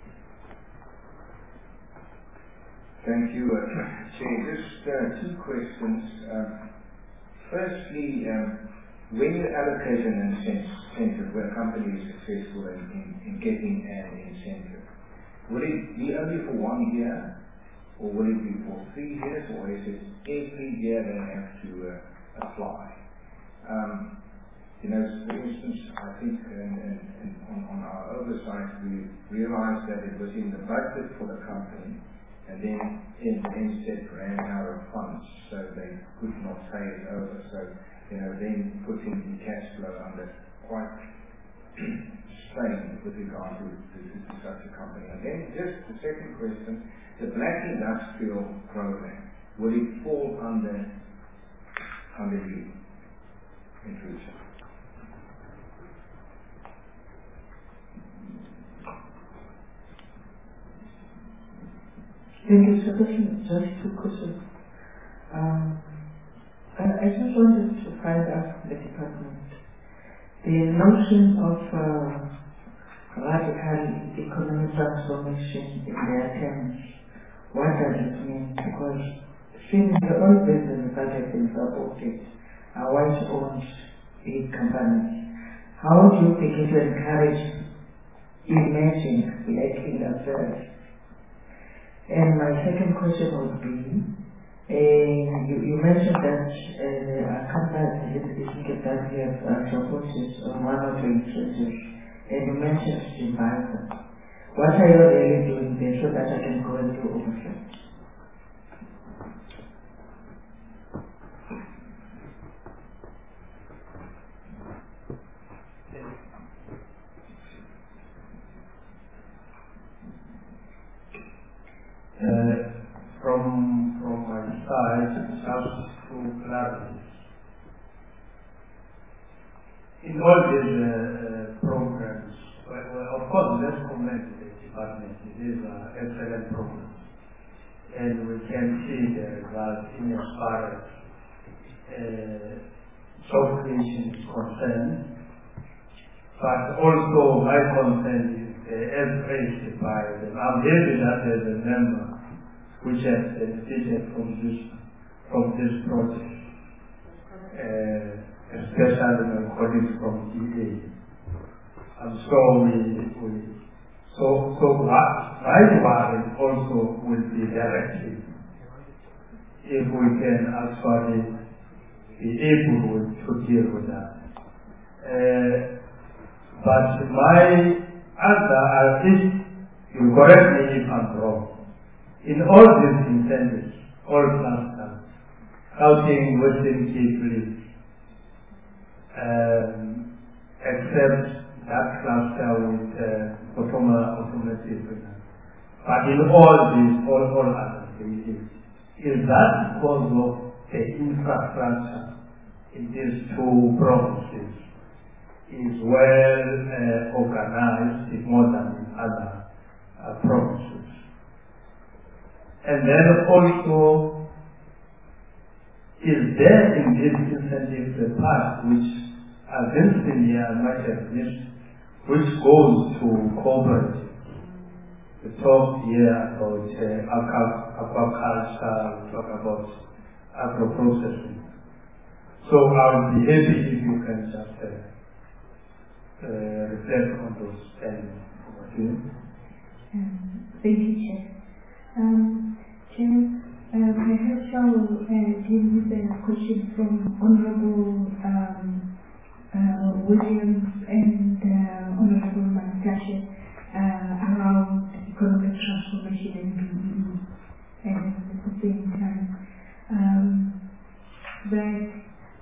[SPEAKER 6] Thank you, uh, Chair. Just uh, two questions. Um, firstly, um, when you allocate an incentive, when a company is successful in, in, in getting an incentive, will it be only for one year, or will it be for three years, or is it every year they have to uh, apply? Um, You know, for instance, I think and, and, and on, on our oversight, we realized that it was in the budget for the company, and then in the M S I P ran out of funds, so they could not pay it over. So, you know, then putting the cash flow under quite strain with regard to, to, to such a company. And then just the second question, the Black Industrial Program, will it fall under under you in future?
[SPEAKER 7] Thank you, Sir. Just two questions. Um, I, I just wanted to find out from the department the notion of uh, radical economic transformation in their terms. What does it mean? Because since the oil business that has been supported are white-owned big companies, how do you begin to encourage emerging black industries? And my second question would be, uh, you, you mentioned that uh, a company that you have uh, supported on one of the initiatives, and you mentioned Zimbabwe. What are you really doing there so that I can go and do oversight?
[SPEAKER 2] Uh, from from my side, just to clarify. In all these uh, uh, programs, well, well, of course, let's commend the department. These are excellent programs, and we can see the results in as far as uh, job creation is concerned. But also, my concern is uh, as raised by them. I'm happy that as a member which has benefited from this from this project, uh, especially my colleagues from E A. I'm sure we, we so so what my worry also will be directly if we can actually be able to deal with that. Uh, but my answer, I think you correct me if I'm wrong. In all these incentives, all clusters, Gauteng, Western Cape Police, um, except that cluster with uh, automa, automotive. But in all these, all, all other cases, is that because of the infrastructure in these two provinces is well uh, organized more than in other uh, provinces. And then also, is there in this incentive a part which, as this thing here I might have missed, which goes to cooperatives? We talk here about uh, aquaculture, we talk about agro-processing. So I would be happy if you can just uh, uh, reflect on those elements.
[SPEAKER 1] Um, thank you, Chair. Um, Chair, uh, perhaps I will uh, deal with a question from Honorable um, uh, Williams and uh, Honorable Mantashe uh, around economic transformation and B E E, and at the same time um, that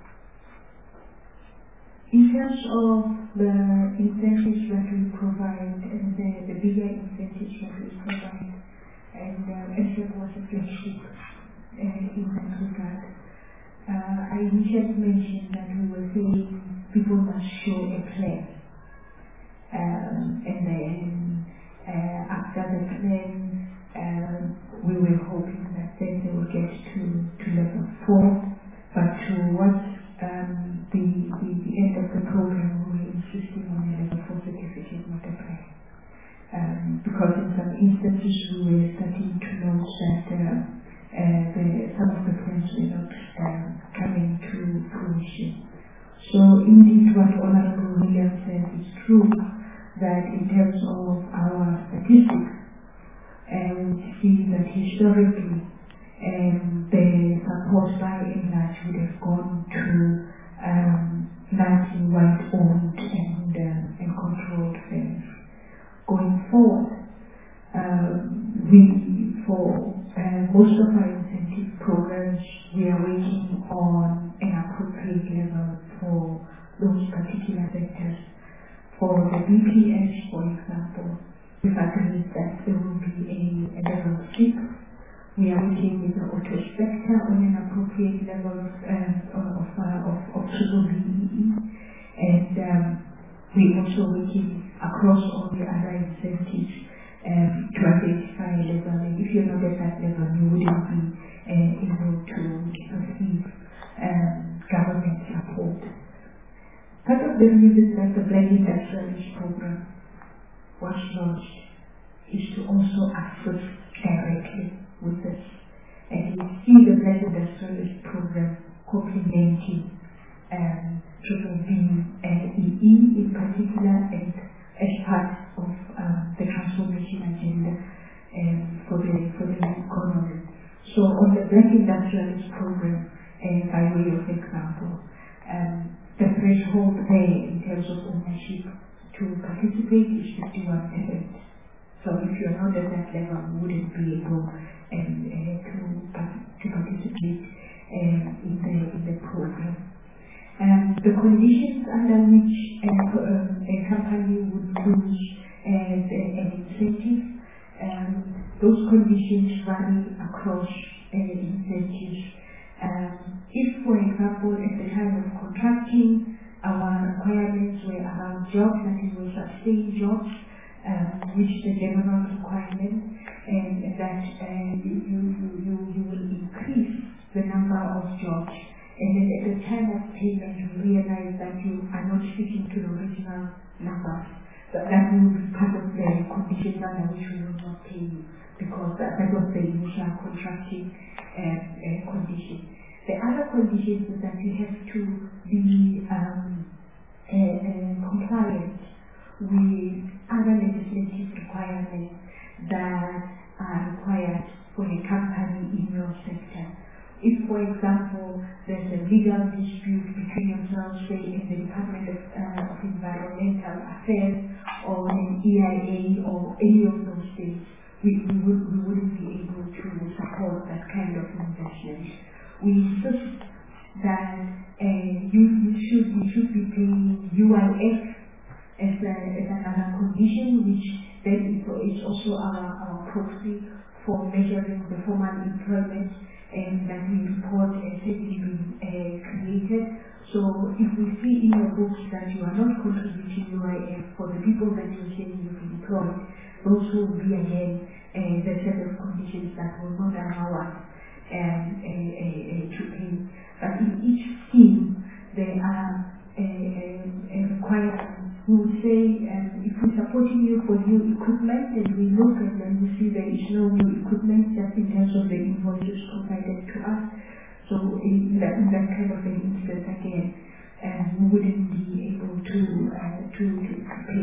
[SPEAKER 1] in terms of the incentives that we provide and the, the bigger incentives that we provide, and uh, S F was a flagship uh, in that regard. Uh, I initially mentioned that we were saying people must show a plan, um, and then uh, after the plan, um, we were hoping that then they will get to, to level four, but towards um, the, the, the end of the program, we were insisting on a level four certificate, not a plan. Um, because in some instances we were starting to note that uh, uh, the, some of the plans were not um, coming to fruition. So indeed what Honorable Williams said is true, that in terms of our statistics, and we see that historically um, the support by and large would have gone to um, largely white-owned and, uh, and controlled firms. Going forward, um, we, for uh, most of our incentive programs, we are working on an appropriate level for those particular sectors. For the B P S, for example, we've agreed that there will be a, a level six. We we are working with the auto sector on an appropriate level uh, of, uh, of, of triple B E E. And um, we're also working across all the other incentives um, to identify a level. And if you're not at that level, you wouldn't be uh, able to receive um, government support. Part of the reason that the Black Industrialist Program was launched is to also assist directly with this. And we see the Black Industrialist Program complementing um, triple B and E E in particular, and as part of um, the transformation agenda um, for the for the economy. So on the Black Industrialist Program, uh, by way of example, um, the threshold there in terms of ownership to participate is fifty-one percent. So if you're not at that level, you wouldn't be able um, uh, to, to participate um, in, the, in the program. Um, the conditions under which uh, um, a company would lose uh, the, an incentive, um, those conditions vary across uh, incentives. Um, if, for example, at the time of contracting, our requirements were around jobs, that is, were sustained jobs, um, which the general requirement, and that uh, you, you, you, you will increase the number of jobs. And then at the time of payment, you realize that you are not sticking to the original numbers. That, that will be part of the conditions under which we will not pay you, because that, that was the initial contracting uh, uh, condition. The other conditions is that you have to be um, uh, uh, compliant with other legislative requirements that are required for a company in your sector. If, for example, there's a legal dispute between yourselves, say, in the Department of, uh, of Environmental Affairs or an E I A or any of those things, we, we, would, we wouldn't be able to support that kind of investment. We insist that uh, you, you, should, you should be paying U I F as, a, as another condition, which then is also our, our proxy for measuring the formal employment and that we report as having been uh, created. So if we see in your books that you are not contributing U I F for the people that you're saying you've employed, those will be again uh, the set of conditions that will not allow us um, uh, uh, uh, to pay. But in each scheme, there are uh, uh, uh, requirements. We would say um, if we're supporting you for new equipment, and we look and then we see there is no new equipment just in terms of the invoices provided to us. So in that, in that kind of an instance again, um, we wouldn't be able to uh, to, to pay.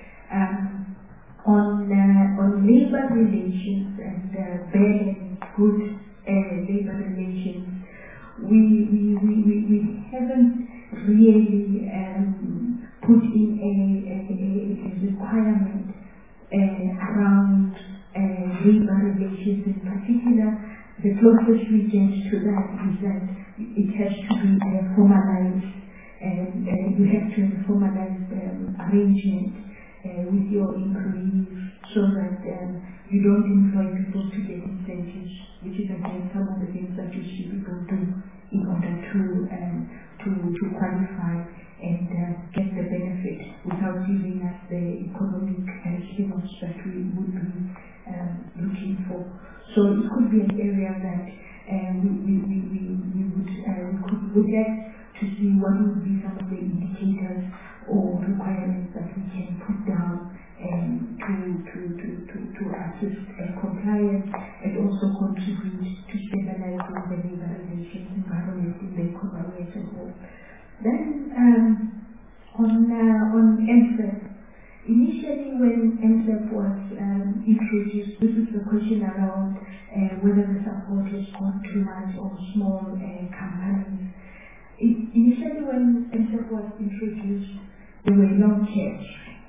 [SPEAKER 1] Um, on uh, on labor relations and uh, bad and good uh, labor relations, we we, we, we, we haven't really um, put in a, a, a requirement uh, around uh, labor relations in particular. The closest we get to that is that it has to be uh, formalized, and uh, you have to have a formalized um, arrangement uh, with your employees so that um, you don't employ people to get incentives, which is again some of the things that you see people do in order to um, to, to qualify and uh, get the benefit without giving us the economic uh, stimulus that we would be um, looking for. So it could be an area that uh, we, we, we, we, we would uh, we could look at to see what would be some of the indicators or requirements that we can put down um, to, to, to, to, to assist uh, compliance and also contribute to stabilizing the labor relations environment in the economy as a whole. Then um, on uh, on M S E P, initially when M S E P was um, introduced, this is the question around uh, whether the support has gone to large or small uh, companies. It, initially when M S E P was introduced, there were no caps,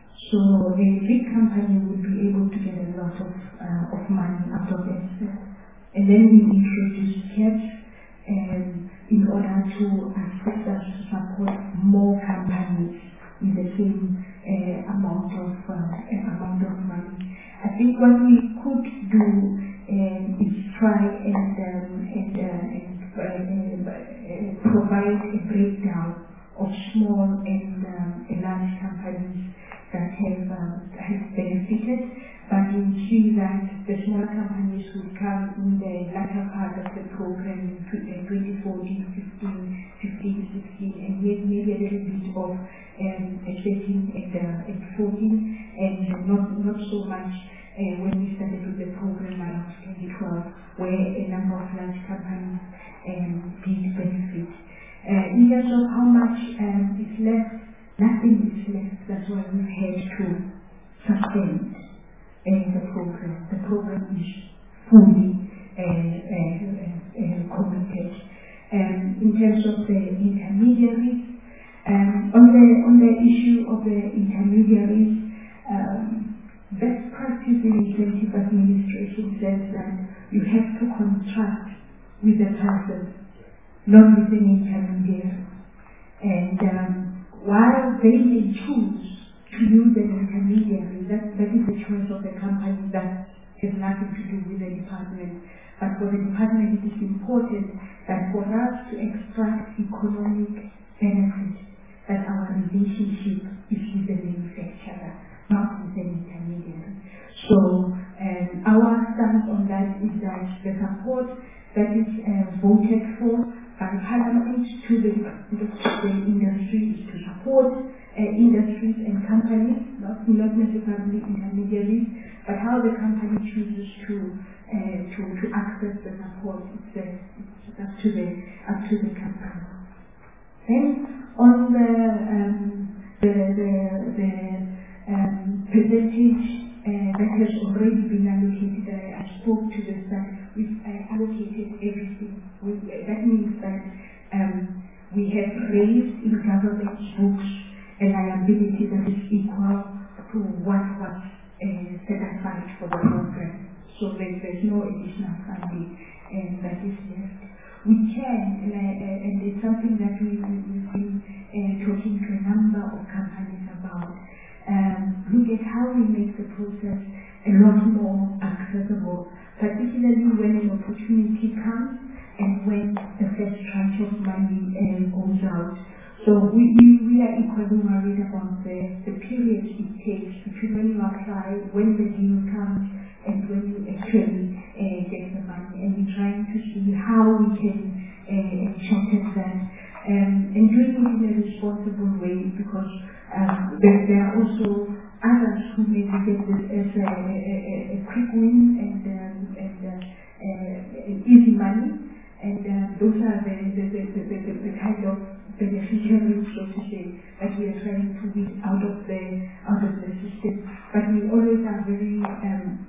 [SPEAKER 1] so a big company would be able to get a lot of uh, of money out of M S E P, and then we introduced caps um, in order to assist us to support more companies with the same uh, amount of uh, amount of money. I think what we could do um, is try and, um, and, uh, and uh, uh, provide a breakdown of small and, um, and large companies that have, um, have benefited, but you see that the small companies would come in the latter part of the program in twenty fourteen, fifteen, fifteen, sixteen, and yet maybe a little bit of um, thirteen and, uh, and fourteen, and not, not so much uh, when we started with the program around twenty twelve, where a number of large companies um, did benefit. Uh, in terms of how much um, is left, nothing is left. That's why we've had to suspend uh, the program. The program is fully uh, uh, uh, committed. Um, in terms of the intermediaries, um, on the on the issue of the intermediaries, um, best practice in incentive administration says that you have to contract with the person, not with an intermediary. And um, while they may choose to use an intermediary, that, that is the choice of the company, that has nothing to do with the department. But for the department, it is important that for us to extract economic benefit, that our relationship is with the manufacturer, not with an intermediary. So um, our stance on that is that the support that is uh, voted for by Parliament to the, the industry is to support uh, industries and companies, not, not necessarily intermediaries, but how the company chooses to uh, to, to access the support, it's, uh, it's up to the up to the company. Then on the um, the the, the um, percentage uh, that has already been allocated, I, I spoke to this that we've uh, allocated everything. We, uh, that means that um, we have raised in government books a liability that is equal to what was uh, set aside for the program. So there, there's no additional funding um, that is left. We can, and, uh, and it's something that we, we, we've been uh, talking to a number of companies about, um, look at how we make the process a lot more accessible, particularly when an opportunity comes and when the first tranche of money uh, goes out. So we, we, we are equally worried about the, the period it takes between when you apply, when the deal comes, and when you actually uh, get the money. And we're trying to see how we can uh, shorten that. Um, and doing it in a responsible way, because um, there, there are also others who maybe get this as a, a, a quick win and, um, and uh, uh, easy money. And uh, those are the, the, the, the, the, the kind of beneficiaries, so to say, that we are trying to weed out of the out of the system. But we always are very um,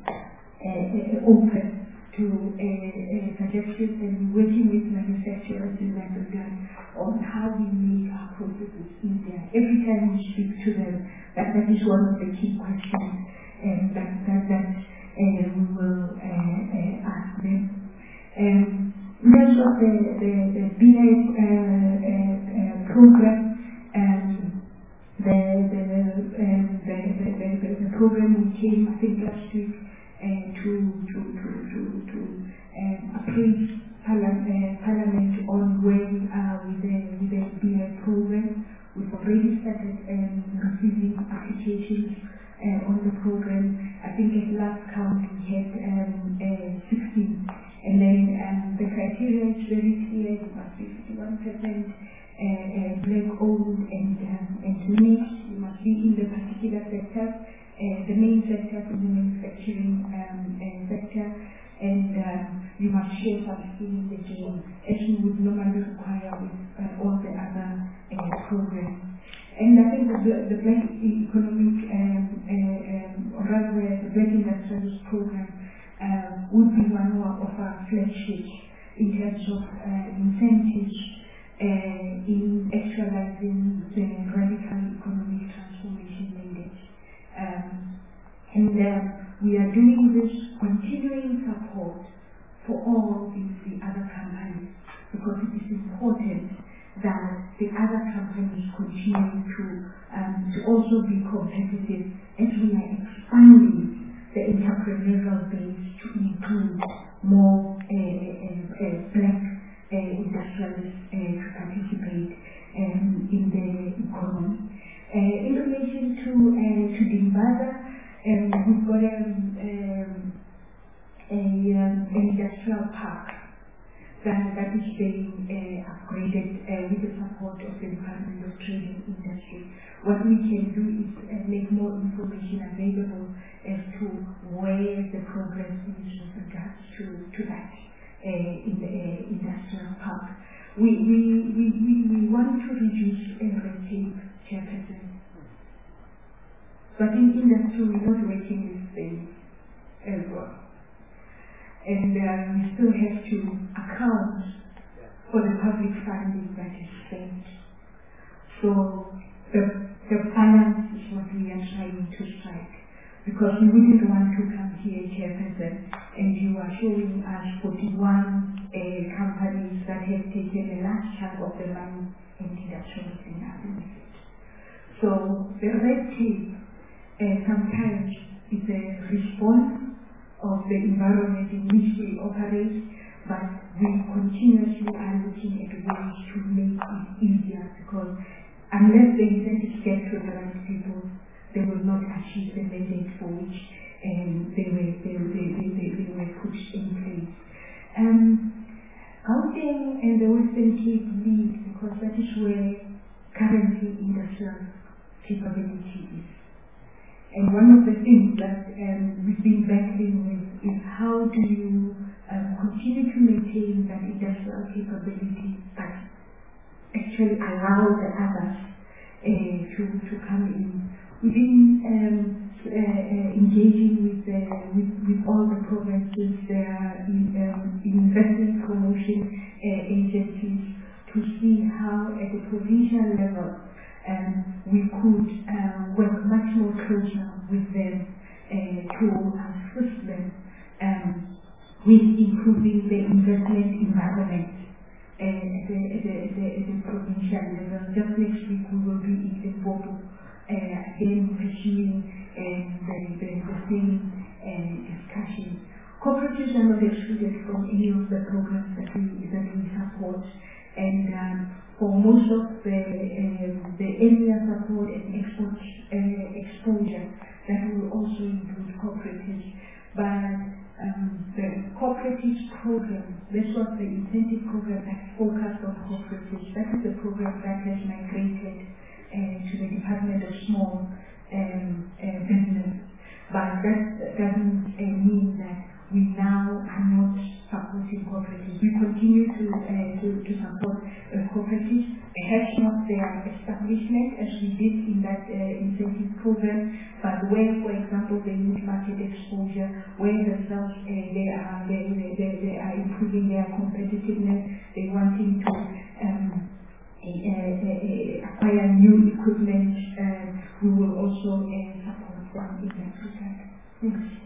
[SPEAKER 1] uh, open to uh, uh, suggestions and working with manufacturers in that regard on how we make our processes easier. Every time we speak to them, that, that is one of the key questions um, that, that, that uh, we will uh, uh, ask them. Um, in terms of the, the, the B A uh, uh, uh, program, um, the, the, um, the, the, the, the program we came, I think, last week uh, to, to, to, to, to um, appraise parliament, uh, parliament on where we are with the, with the B A program. We've already started um, receiving applications uh, on the program. I think at last count we had um, uh, sixteen. And then um, the criteria is very clear. You must be fifty-one percent uh, uh, black-owned and, um, and managed. You must be in the particular sector, uh, the main sector in the manufacturing um, uh, sector, and um, you must share some skin in the game, as you would normally require with uh, all the other uh, programs. And I think the, the Black Economic, um, uh, um, or rather the Black Industrialist Program, Uh, would be one of our flagships in terms of uh, incentives uh, in actualizing the radical economic transformation mandate. Um, and uh, we are doing this continuing support for all the, the other companies, because it is important that the other companies continue to, um, to also be competitive as we are expanding the entrepreneurial base to include more uh, black uh, industrialists uh, to participate um, in the economy. Uh, in relation to uh, to Dimbaza, um, we've got um, um, a, um, an industrial park that, that is being uh, upgraded uh, with the support of the Department of Trade and Industry. What we can do is uh, make more information available as to where the progress is with regards to, to that uh, in the uh, industrial park. We, we, we, we, we want to reduce uh, red tape, Chairperson. But in industry, we're not working with things as well. And uh, we still have to account for the public funding that is spent. So the, the balance is what we are trying to strike. Because we wouldn't want to come here, Chairperson, and you are showing us forty-one uh, companies that have taken a large chunk of the money and did absolutely nothing with it. So the red tape uh, sometimes is a response of the environment in which we operate, but we continuously are looking at ways to make it easier, because unless the incentives get to the right people, they will not achieve the mandate for which um, they, were, they, they, they, they, they were put in place. Um, Gauteng and the Western Cape lead, because that is where currently industrial capability is. And one of the things that um, we've been battling with is how do you um, continue to maintain that industrial capability, but actually allow the others uh, to, to come in. We've been um, uh, uh, engaging with, uh, with with all the provinces, uh, in, um, investment promotion uh, agencies, to see how at the provincial level Um, we could uh, work much more closer with them uh, to assist them um, with improving the investment environment uh, at, the, at, the, at, the, at the provincial level. Just next week we will be in Limpopo uh, again pursuing uh, the, the, the same uh, discussion. Cooperatives are not excluded from any of the programs that we, that we support, and um, for most of the, um, the area support and export uh, exposure, that will also include cooperatives. But um, the cooperatives program, this was the incentive program that focused on cooperatives. That is the program that has migrated uh, to the Department of Small um, uh, Business. But that doesn't uh, mean that we now are not supporting cooperatives. We continue to uh, to, to support uh, cooperatives, perhaps not their establishment as we did in that uh, incentive program, but where, for example, they need market exposure, where themselves uh, they are they, they, they are improving their competitiveness, they wanting to um, uh, uh, uh, acquire new equipment. Uh, we will also uh, support them in that regard. Thanks.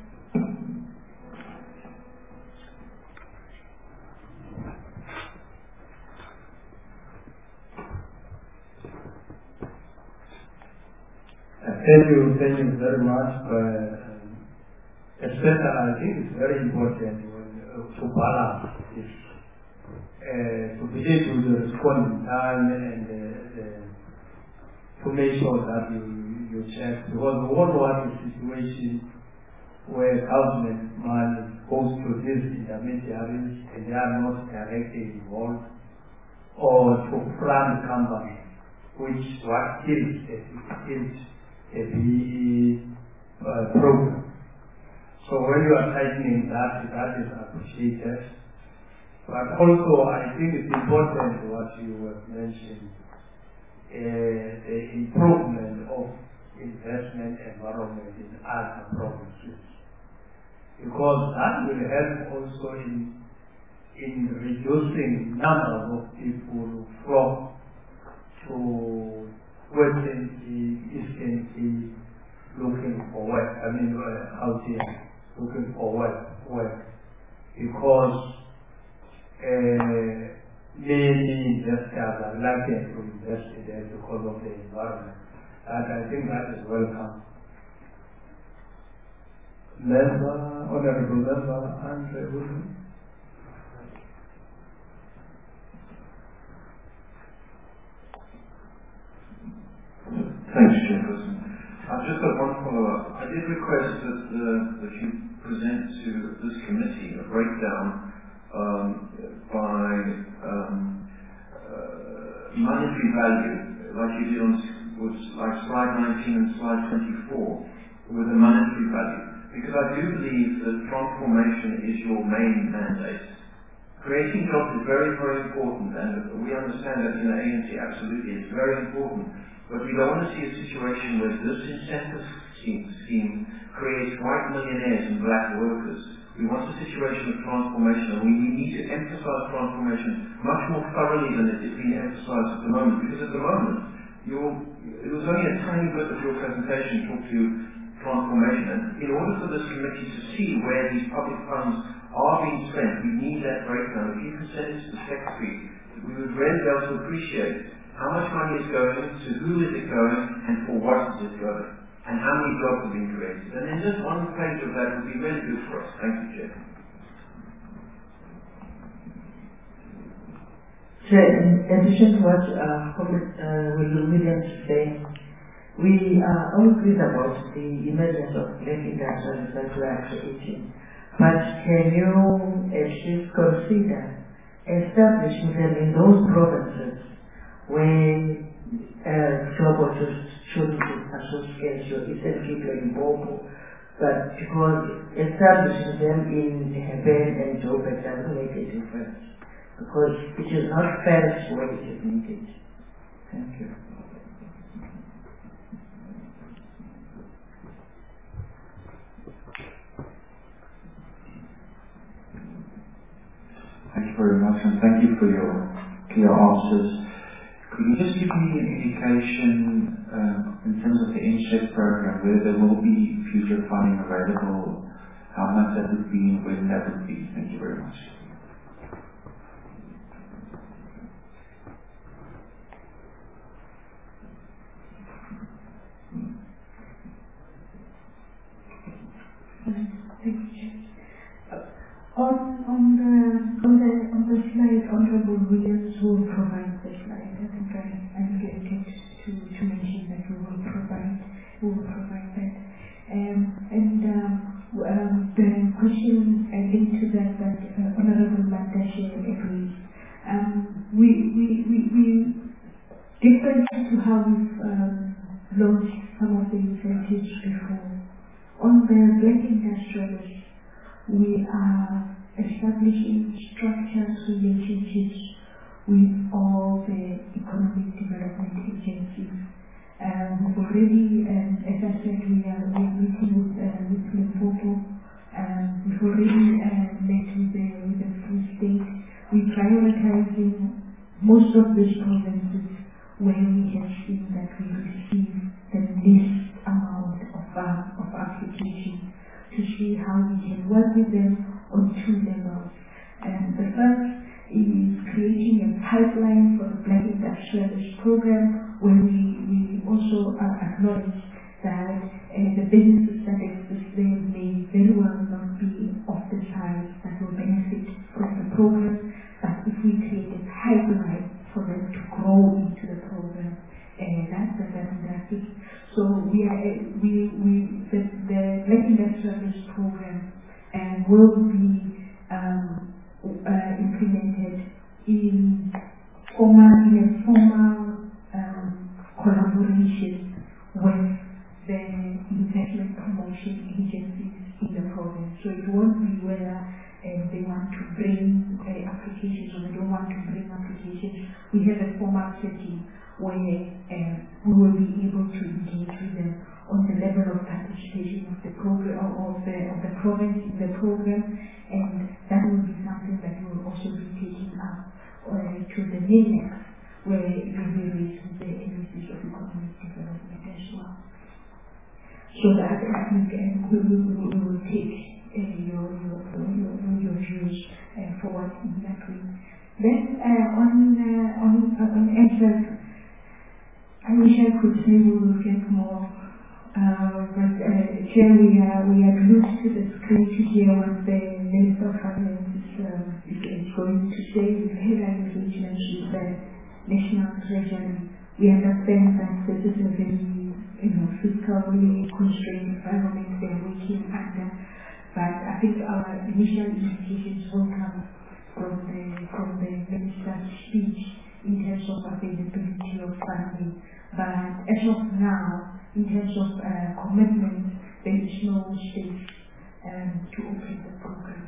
[SPEAKER 2] Thank you, thank you very much. Uh, especially, I think it's very important when, uh, to balance this, uh, to be able to respond in time and uh, uh, to make sure that you, you check. Because we don't want a situation where government money goes to these intermediaries and they are not directly involved, or to fund companies, which what kills it is a B E uh, program. So when you are tightening that, that is appreciated. But also, I think it's important what you have mentioned, uh, the improvement of investment environment in other provinces, because that will help also in in reducing number of people from to Western Cape, Eastern Cape, looking for work. I mean, uh, out here looking for work, work, because uh, many investors are likely to invest in there because of the environment. And I think that is welcome. Member, Honorable Member Andre Wilson.
[SPEAKER 3] follow-up. I did request that, uh, that you present to this committee a breakdown um, by um, uh, monetary value, like you did on was like slide nineteen and slide twenty-four, with a monetary value. Because I do believe that transformation is your main mandate. Creating jobs is very, very important, and we understand that in the A N C absolutely it's very important. But we don't want to see a situation where this incentive scheme, scheme creates white millionaires and black workers. We want a situation of transformation, and we need to emphasize transformation much more thoroughly than it is being emphasized at the moment. Because at the moment, your, it was only a tiny bit of your presentation talked to transformation. And in order for this committee to see where these public funds are being spent, we need that breakdown. If you can send it to the Secretary, we would really be able to appreciate how much money is going, to who is it going, and for what is it going, and how many jobs are being created. And then just one page of that would be really good for us. Thank you, Chair.
[SPEAKER 7] Chair, in addition to what uh, uh, William Williams is saying, we are all agreed about the emergence of black industries that we are creating. But can you at least consider establishing them in those provinces where uh, job opportunities are so scarce, your Eastern Cape and Bobo, but because establishing them in Heben and Joburg doesn't make a difference, because it is not fair where it is needed. Thank you.
[SPEAKER 4] Thank you very much, and thank you for your clear answers. Could you just give me an indication uh, in terms of the N S H E P program, whether there will be future funding available, how much that would be, and when that would be? Thank you very much.
[SPEAKER 1] Thank you. On, on, the, on, the, on the slide, Honorable Williams will provide the slide. I think I, I neglected to, to mention that we will provide, we will provide that. Um, and um, um, the question uh, linked to that, that uh, Honorable Mandashe agrees. Um, we, we, we, we, different to how we've um, launched some of the incentives before, on the black industrialists, we are establishing structured relationships with all the economic development agencies. Um, we've already, um, as I said, we are, we are meeting with, uh, with Limpopo. Um, we've already uh, met with the, with the Free State. We're prioritizing most of these provinces where we have seen that we receive the least amount of, uh, of applications, to see how we can work with them on two levels. And the first is creating a pipeline for the Black Industrialist Program, where we, we also uh, acknowledge that uh, the businesses that exist there may very well not be of the size that will benefit from the program, but if we create a pipeline for them to grow into the program, uh, that's the Black Industrialist. So we are, uh, we, we, the, the Black Industrialist Program uh, will be um, uh, implemented in formal, in a formal um, collaboration with the investment promotion agencies in the province. So it won't be whether uh, they want to bring uh, applications or they don't want to bring applications. We have a formal setting where uh, we will be able to engage with them on the level of participation of the program of the of the province in the program, and that will be something that we will also be taking up uh, to the NENEX, where it will be raised with the agencies of economic development as well. So that I think uh, we, will, we will take uh, your, your your your views uh, forward in that way. Then uh, on uh, on uh, on N S H E P, I wish I could say we will get more, uh, but uh, here we are, we are glued to the screen to hear what the Minister of Finance is, uh, is, is going to say. We've had our engagement with the National Treasury. We understand that this is a very you know, fiscally constrained environment they're working under. But I think our initial indications will come from the from the minister's speech in terms of availability of funding. But as of now, in terms of uh, commitment, there is no space um, to open the program.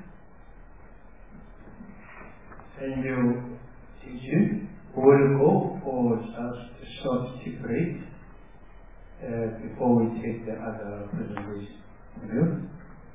[SPEAKER 2] Thank you, Gigi. We'll go for just a short tea break uh, before we take the other presentation. Thank you.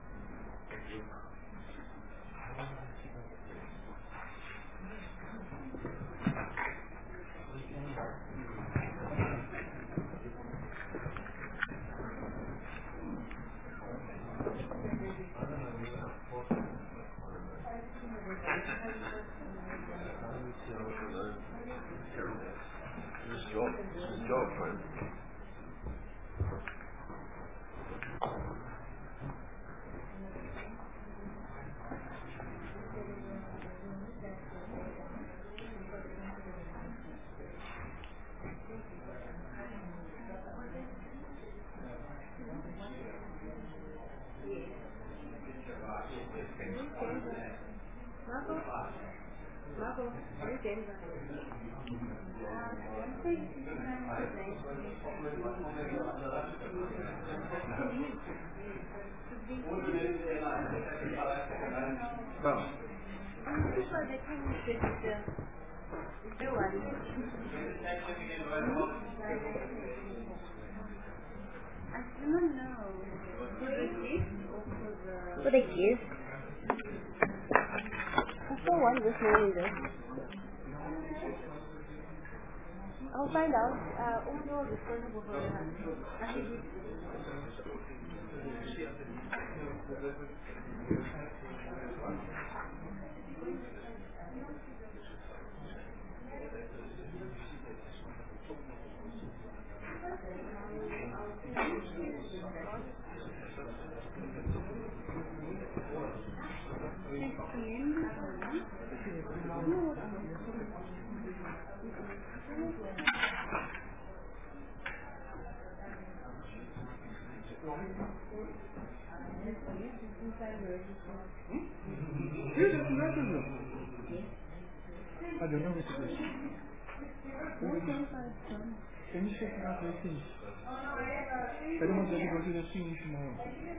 [SPEAKER 8] For the gift? I saw one this morning though. I'll find out. Uh, overall, it's going to go for
[SPEAKER 9] I don't know what it is. Can you check out those things? I don't want to go to the scene tomorrow.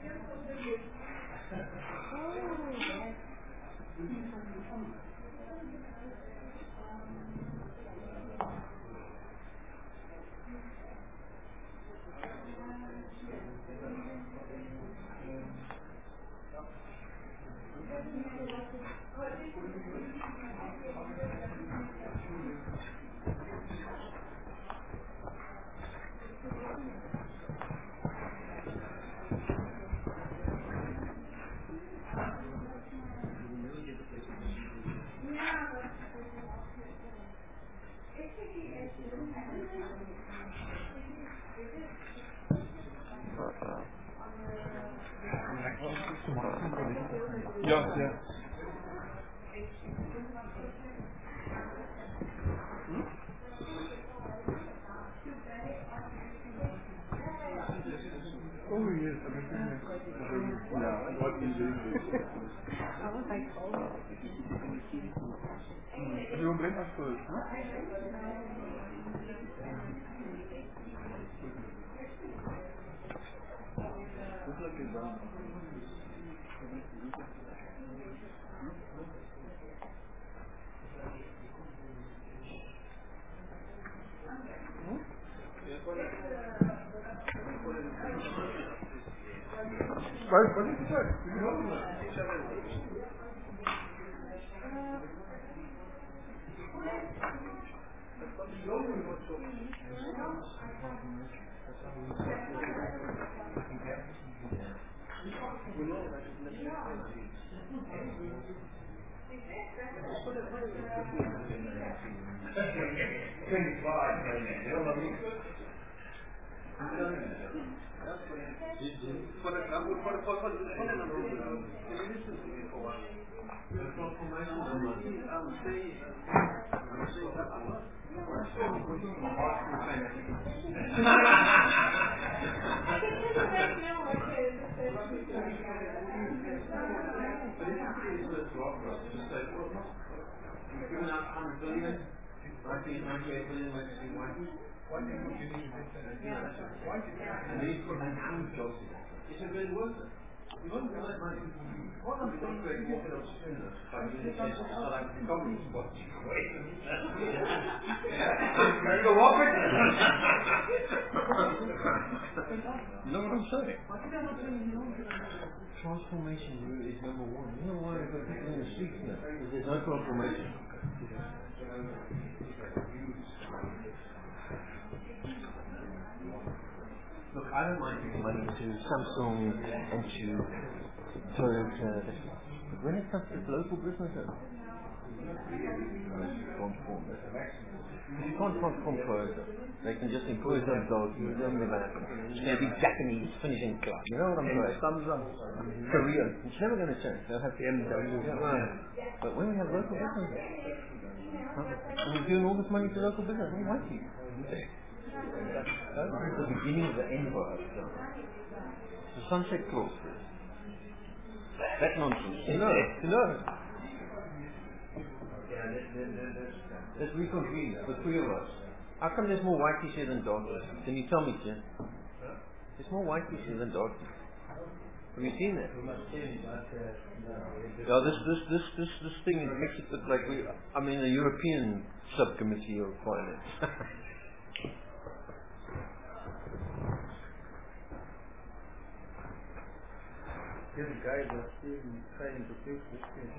[SPEAKER 9] Yeah, yeah. Hmm? Oh yes, I recognize. Yeah, what is it?
[SPEAKER 8] I was like, oh.
[SPEAKER 9] You bring us first, huh? Looks like it's done. What, what did you say? Did you know that?
[SPEAKER 3] You won't get that money. What I'm saying is, you get those students by doing this, so like the companies watch you. Can you go off it? You know what I'm saying? Transformation is number one. You know why I've got people in the streets now? Because there's no transformation. Look, I don't mind giving money to Samsung and to Toyota, but when it comes to local businesses, transform. If you can't transform Toyota, they can just employ themselves in their American. It's going to be Japanese finishing club. You know what I'm saying? Samsung, Korean. It's never going to change. They'll have M W. But when we have local businesses, huh? and we're doing all this money to local business, we want you. That, that is the beginning of the end for us. The sunset clause. That nonsense. You know, you know. Let's reconvene, the three of us. How come there's more whiteys here than darkies? Can you tell me, Jim? There's more whiteys here than darkies. Have you seen that? Yeah, this this this this this thing it makes it look like we. I'm in a European subcommittee of finance.
[SPEAKER 2] These guys are still trying to fix this thing.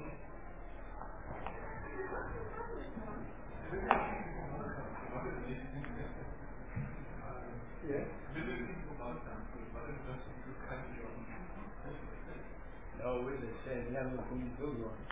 [SPEAKER 2] Yeah. No, we just said, yeah, we're going to do one.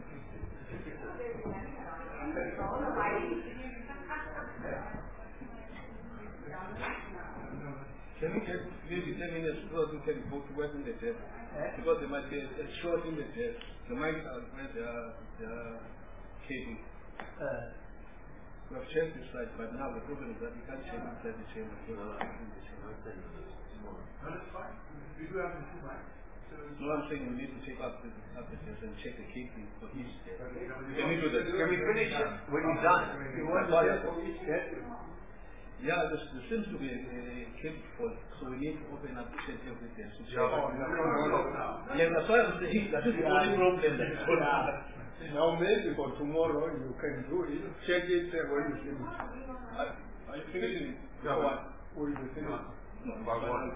[SPEAKER 2] Can we just maybe ten minutes before we can go to work in the desk? Because there might be a, a short in the desk. The mics are where they are, they are cable. Uh, we have changed the slide, but now the problem is that we can't change inside the chamber. So no, no, that's fine. We do have the two mics. No, I'm saying we need to take up the, up the desk and check the cabling for each desk. Can we do that?
[SPEAKER 3] Can we finish it when you're done?
[SPEAKER 2] You want to check for each desk?
[SPEAKER 1] Yeah, there, there seems to be a, a cable fault, so we need to open up the center of the desk.
[SPEAKER 2] Yeah, no, no, no, no.
[SPEAKER 1] Yeah, that's why I was saying that is the only problem that is going on.
[SPEAKER 2] Now maybe for tomorrow you can do it. Check it uh, when you finish. Are, are you finishing?
[SPEAKER 3] Yeah.
[SPEAKER 2] What? Will you finish?
[SPEAKER 3] About one.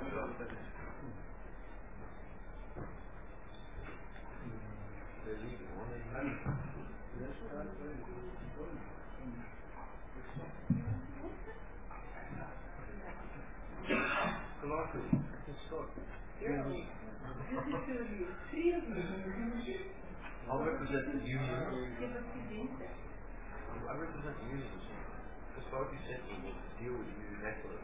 [SPEAKER 1] I'll represent the union.
[SPEAKER 3] I represent the union. The Sparky sent me to deal with you naturally.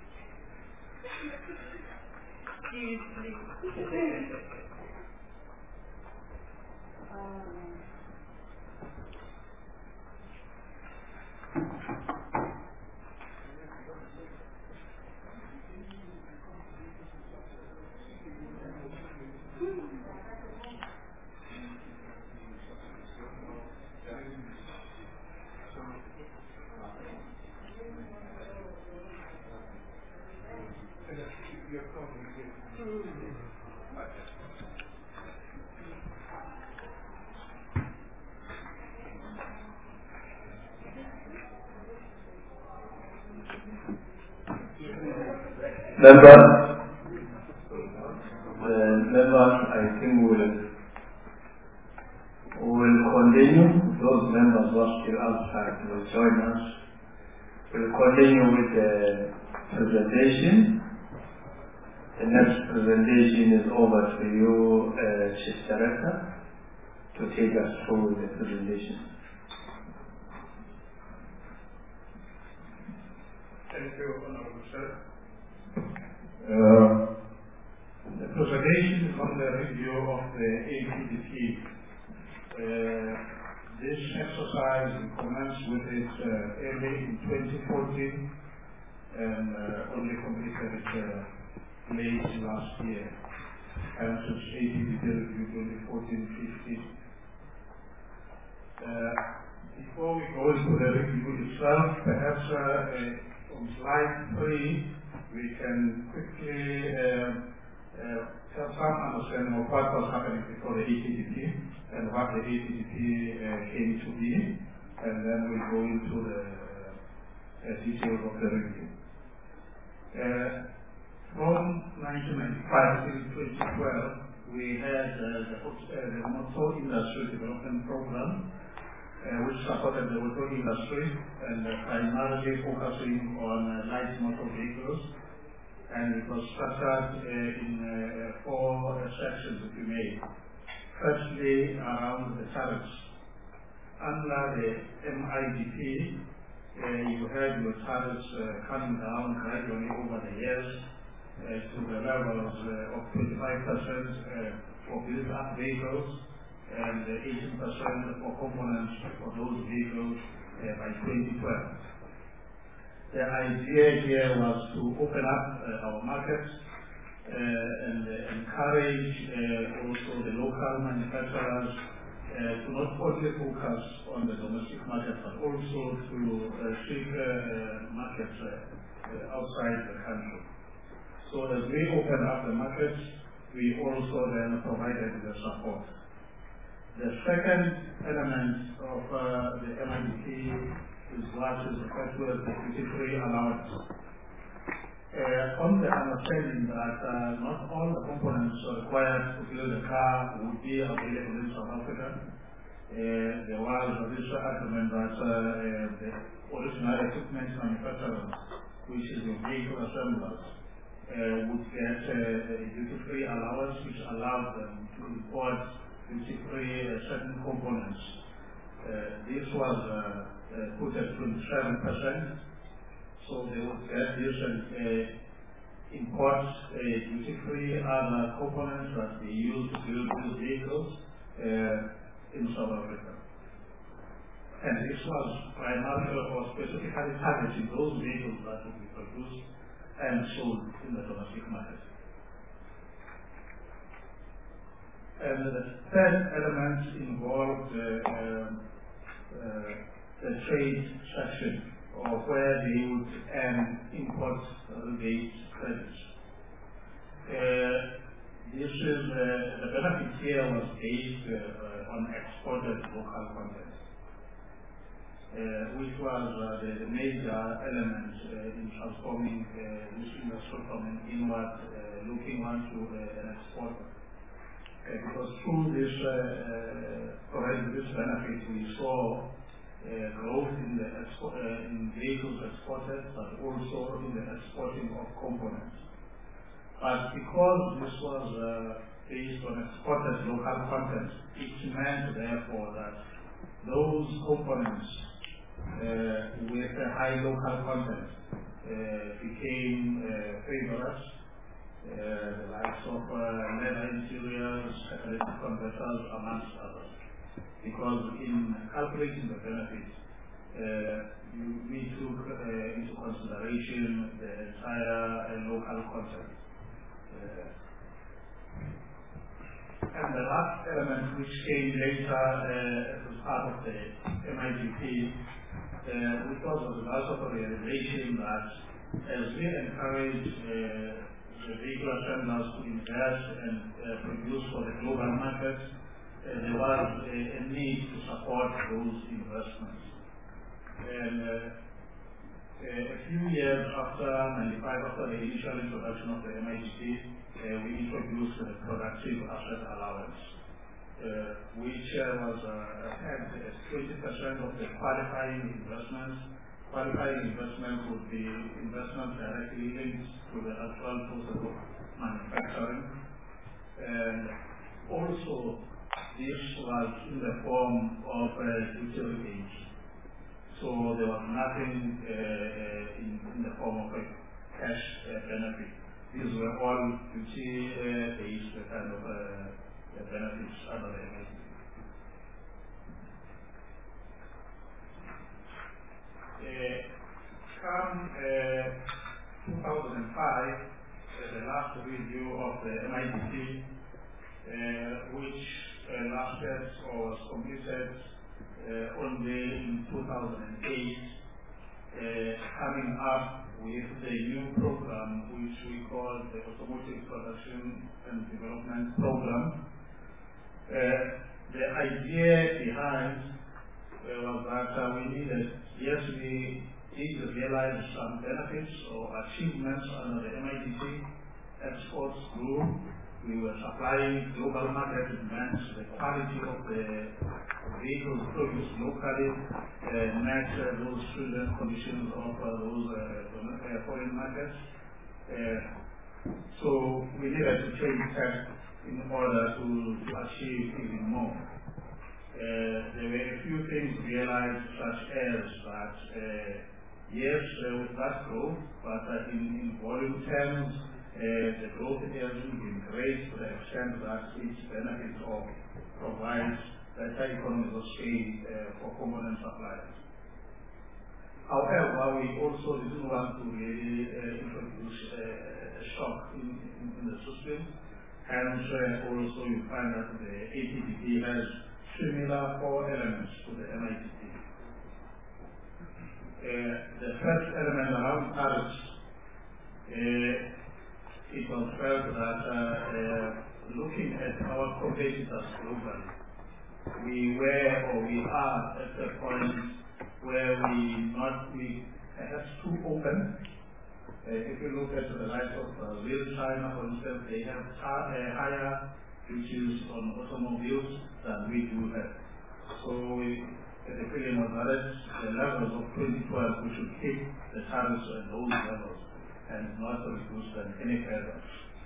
[SPEAKER 2] Member, the members, I think will will continue. Those members who are still outside will join us. We'll continue with the presentation. The next presentation is over to you, uh, Chief Director, to take us through the presentation.
[SPEAKER 10] Thank you, Honorable Sir. Uh, the presentation is on the review of the A C D P. Uh, this exercise, we commenced with it uh, early in twenty fourteen and uh, only completed it uh, late last year. And since A T B review twenty fourteen fifteen. Uh, before we go into the review itself, perhaps uh, uh, on slide three, we can quickly uh, uh, have some understanding of what was happening before the A T B P and what the A T B P uh, came to be, and then we'll go into the uh, details of the review. Uh, from nineteen ninety-five to twenty twelve, we had uh, the, uh, the Motor Industry Development Program, uh, which supported the auto industry and uh, primarily focusing on uh, light motor vehicles. And it was structured uh, in uh, four uh, sections, if you may. Firstly, around the tariffs. Under the M I D P, uh, you had your tariffs uh, coming down gradually over the years uh, to the levels uh, of twenty-five percent uh, for built-up vehicles and uh, eighteen percent for components for those vehicles uh, by twenty twelve. The idea here was to open up uh, our markets uh, and uh, encourage uh, also the local manufacturers uh, to not only focus on the domestic market but also to uh, seek uh, markets uh, uh, outside the country. So as we open up the markets, we also then provided the support. The second element of uh, the M I D P is what is referred to as the duty-free allowance. Uh, on the understanding that uh, not all the components required to build a car would be available in South Africa, uh, there was this argument that uh, uh, the original equipment manufacturers, which is the vehicle assemblers, uh, would get uh, a duty-free allowance which allowed them to import duty-free uh, certain components. Uh, this was uh, Uh, put at twenty-seven percent, so they would get this and uh, import uh, duty-free other components that they use to build these vehicles uh, in South Africa. And this was primarily or specifically targeting those vehicles that would be produced and sold in the domestic market. And the third element involved uh, um, uh, the trade section, or where they would earn import rebate credits. Uh, this is uh, the benefit here was based uh, on exported local content, uh, which was uh, the, the major element uh, in transforming uh, this industry from an inward uh, looking one to uh, an exporter. Uh, because through this uh, uh, providing this benefit, we saw Uh, growth in the expo uh, in vehicles exported, but also in the exporting of components. But because this was uh, based on exported local content, it meant therefore that those components uh, with a high local content uh, became uh, favorite, uh, the likes of uh, leather interiors, catalytic converters, amongst others. Because in calculating the benefits, uh, you, we took uh, into consideration the entire uh, local content. Uh, and the last element which came later uh, as part of the M I D P, uh, which was a result of a realization that as we encourage uh, the vehicle assemblers to invest and uh, produce for the global market, Uh, there was a, a need to support those investments. And uh, uh, a few years after ninety-five, after the initial introduction of the M I D P, uh, we introduced the productive asset allowance, uh, which uh, was uh, had twenty percent of the qualifying investments. Qualifying investments would be investments directly linked to the actual process of manufacturing. And also, this was in the form of uh, duty rebate. So there was nothing uh, in, in the form of a cash uh, benefit. These were all duty-based uh, kind of uh, benefits under the M I D P. two thousand five, uh, the last review of the M I D T, uh, which uh, lasted or was completed uh, only in two thousand eight, uh, coming up with the new program which we call the Automotive Production and Development Program. Uh, the idea behind uh, was that uh, we needed, yes, we did realize some benefits or achievements under the M I D T. Exports grew. We were supplying global market demands. The quality of the vehicles produced locally uh, matched uh, those stringent conditions of uh, those uh, foreign markets. Uh, so we needed to change tack in order to, to achieve even more. Uh, there were a few things realized, such as that uh, yes, uh, with that growth, but uh, in, in volume terms, uh, the growth hasn't been great to the extent that it benefits or provides better economies of scale uh, for component suppliers. However, we also didn't want to really uh, introduce uh, a shock in, in, in the system. Hence, uh, also you find that the A P D P has similar four elements to the M I D T. Uh, the first element around tariffs, uh, it was felt that uh, uh, looking at our competitors globally, we were or we are at a point where we not we perhaps too open. Uh, if you look at the likes of Brazil, China, for instance, they have uh, higher duties on automobiles than we do have. So we, the feeling was that the levels of twenty twelve, we should keep the tariffs at those levels and not reduce them any further.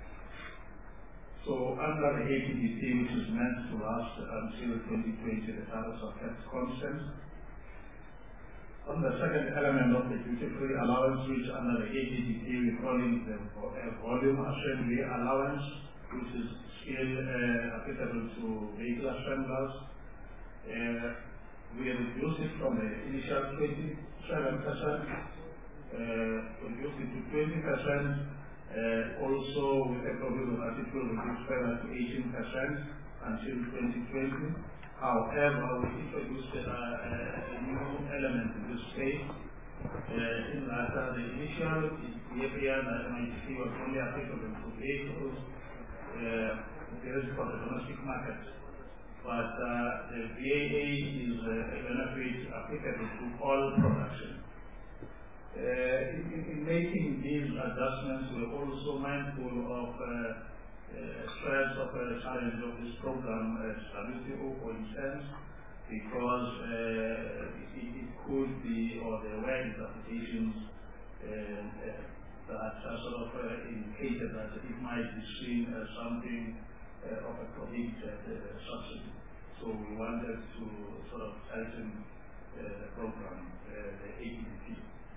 [SPEAKER 10] So under the A P D P, which is meant to last until twenty twenty, the tariffs are kept constant. On the second element of the duty-free allowance, which under the A P D P we call it the volume assembly allowance, which is still uh, applicable to vehicle assemblers. Uh, we reduced it from the initial twenty-seven percent, uh, reduced it to twenty percent, uh, also with a provision that it will reduce further to eighteen percent until twenty twenty. However, we introduced uh, a new element in this space, uh, in that uh, the initial area that M I D T was only applicable to vehicles uh, for the domestic market. But uh, the V A A is uh, a benefit applicable to all production. Uh, in, in making these adjustments, we're also mindful of uh, uh, stress of a challenge of this program as W T O, for instance, because uh, it, it could be, or there were interpretations uh, uh, that uh, sort of uh, indicated that it might be seen as something uh, of a prohibited uh, subsidy. So we wanted to sort of tighten uh, the program, uh, the A P D P.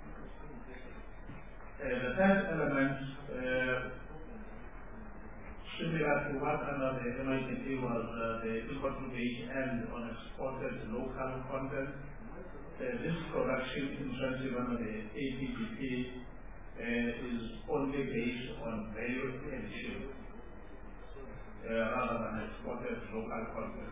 [SPEAKER 10] Uh, the third element, uh, similar to what under the M I D T was uh, the import rebate and on exported local content. Uh, this production incentive under the A P D P uh, is only based on value addition uh, rather than exported local content.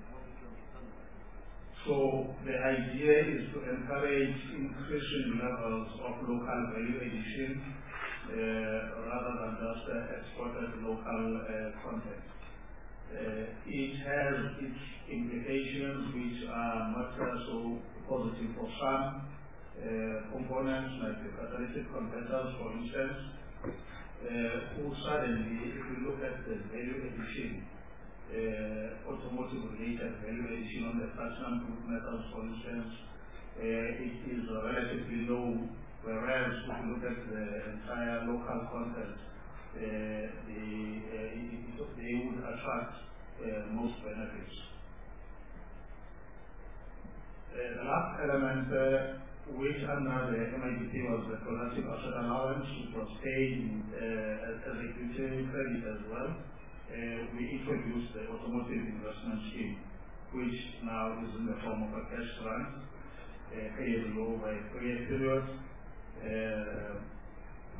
[SPEAKER 10] So the idea is to encourage increasing levels of local value addition uh, rather than just uh, exported local uh, content. Uh, it has its implications which are not uh, so positive for some uh, components like the catalytic converters, for instance, uh, who suddenly, if you look at the value addition, Uh, automotive related value addition on the platinum group metals, for instance, uh, it is uh, relatively low, whereas if you look at the entire local content, uh, the, uh, it, it, they would attract uh, most benefits. Uh, the last element, uh, which under the M I D T was the productive asset allowance, which was paid in, uh, as a duty credit as well. Uh, we introduced the automotive investment scheme, which now is in the form of a cash grant, uh, payable over a three-year period. Uh,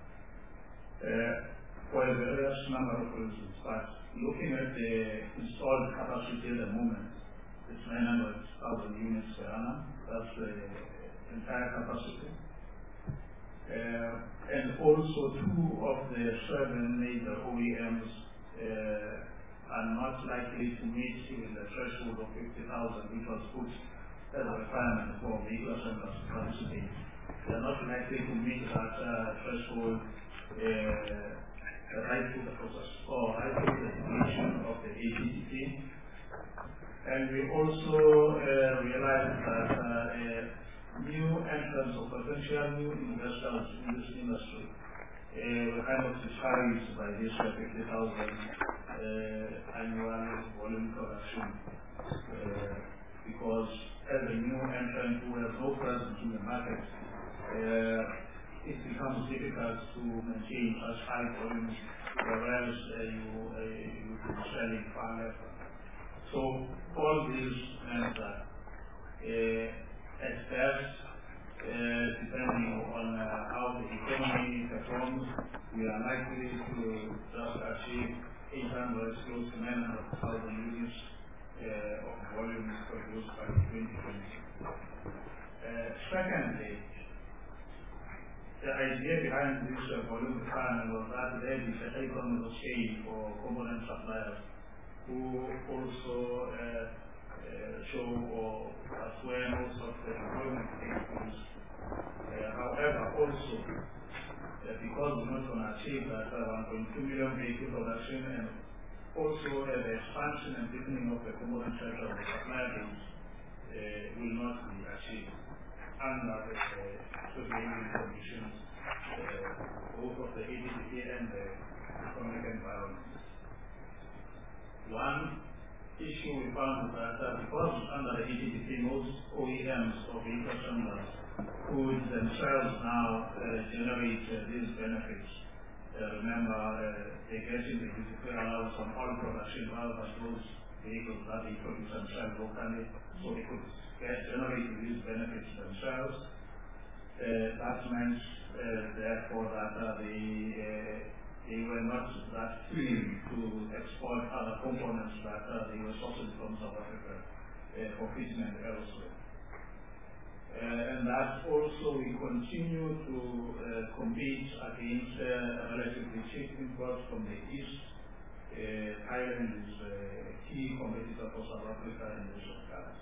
[SPEAKER 10] uh, for a various number of reasons. But looking at the installed capacity at the moment, it's nine hundred thousand units per annum. That's the entire capacity. Uh, and also two of the seven major O E Ms uh, are not likely to meet even the threshold of fifty thousand, which was put as a requirement for vehicle assemblers to participate. They are not likely to meet that uh, threshold uh, right through the process or right through the definition of the A T T P. And we also uh, realized that uh, uh, new entrants or potential new investors in this industry uh, were kind of discouraged by this uh, fifty thousand uh, annual volume production uh, because as a new entrant who has no presence in the market, uh, it becomes difficult to maintain such high volumes, whereas uh, you, uh, you could be selling far less. So all this meant that uh, at best, uh, depending on uh, how the economy performs, we are likely to just achieve eight hundred, close to nine hundred thousand units uh, of volume produced by twenty twenty. Uh, secondly, the idea behind this uh, volume requirement was that there is a economy of scale for component suppliers who also uh, uh, show or as well most of the employment takes uh, however, also, uh, because we're not going to achieve that uh, one point two million vehicle production and also uh, the expansion and deepening of the component sector of the supply base uh, will not be achieved under the prevailing uh, conditions, uh, both of the A T T P and the economic environment. One issue we found is that uh, because under the A T T P most O E Ms or vehicle assemblers could themselves now uh, generate uh, these benefits. Uh, remember, uh, they get in the duty-free allowance on all production rather than those vehicles that they produce themselves locally, so they could get generate these benefits themselves. Uh, that meant, uh, therefore, that uh, they uh, they were not that free to export other components that uh, they were sourcing from South Africa uh, for fitment elsewhere. Uh, and that also we continue to uh, compete against uh, relatively cheap imports from the East. Uh, Thailand is a key competitor for South Africa in this regard.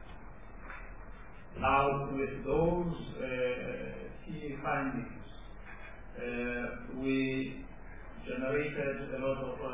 [SPEAKER 10] Now, with those uh, key findings, uh, we generated a lot of uh,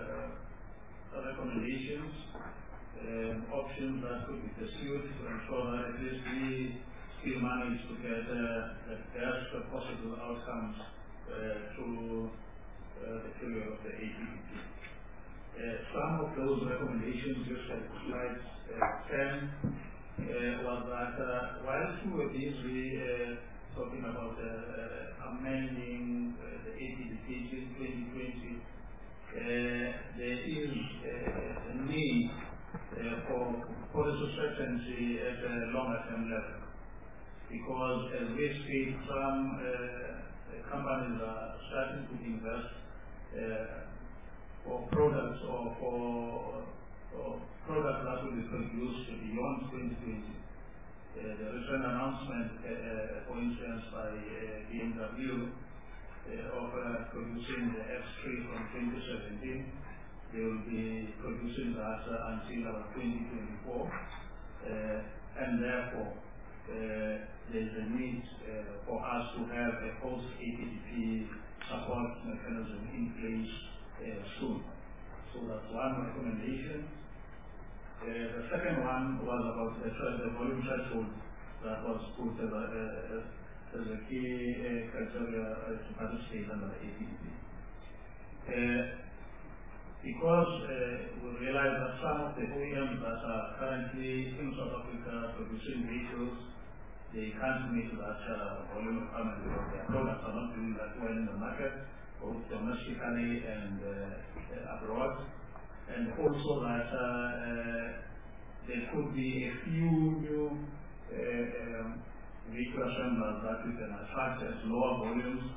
[SPEAKER 10] uh, recommendations, um, options that could be pursued to ensure that at least we still manage to get uh, the best possible outcomes uh, through uh, the period of the A T T P. Uh, some of those recommendations, just like slide uh, ten, uh, was that uh, while we were busy uh, talking about uh, uh, amending uh, the A T T P in twenty twenty, uh, there is uh, a need uh, for policy certainty at a longer term level. Because as we speak, some uh, companies are starting to invest uh, for products or for or products that will be produced beyond twenty twenty. Uh, there is an announcement, uh, uh, for instance, by uh, B M W uh, of uh, producing the X three from twenty seventeen. They will be producing that uh, until about twenty twenty-four, uh, and therefore uh, there is a need uh, for us to have a post-A T T P support mechanism in place uh, soon. So that's one recommendation. Uh, the second one was about the, the volume threshold that was put as a, uh, as a key uh, criteria uh, to participate under the A T T P. Uh, because uh, we realize that some of the O E Ms that are currently in South Africa producing vehicles, they can't meet that uh, volume requirement because their products are not doing that well in the market, both domestically and uh, abroad. And also that uh, uh, there could be a few new uh, um, vehicle assemblers that we can attract at lower volumes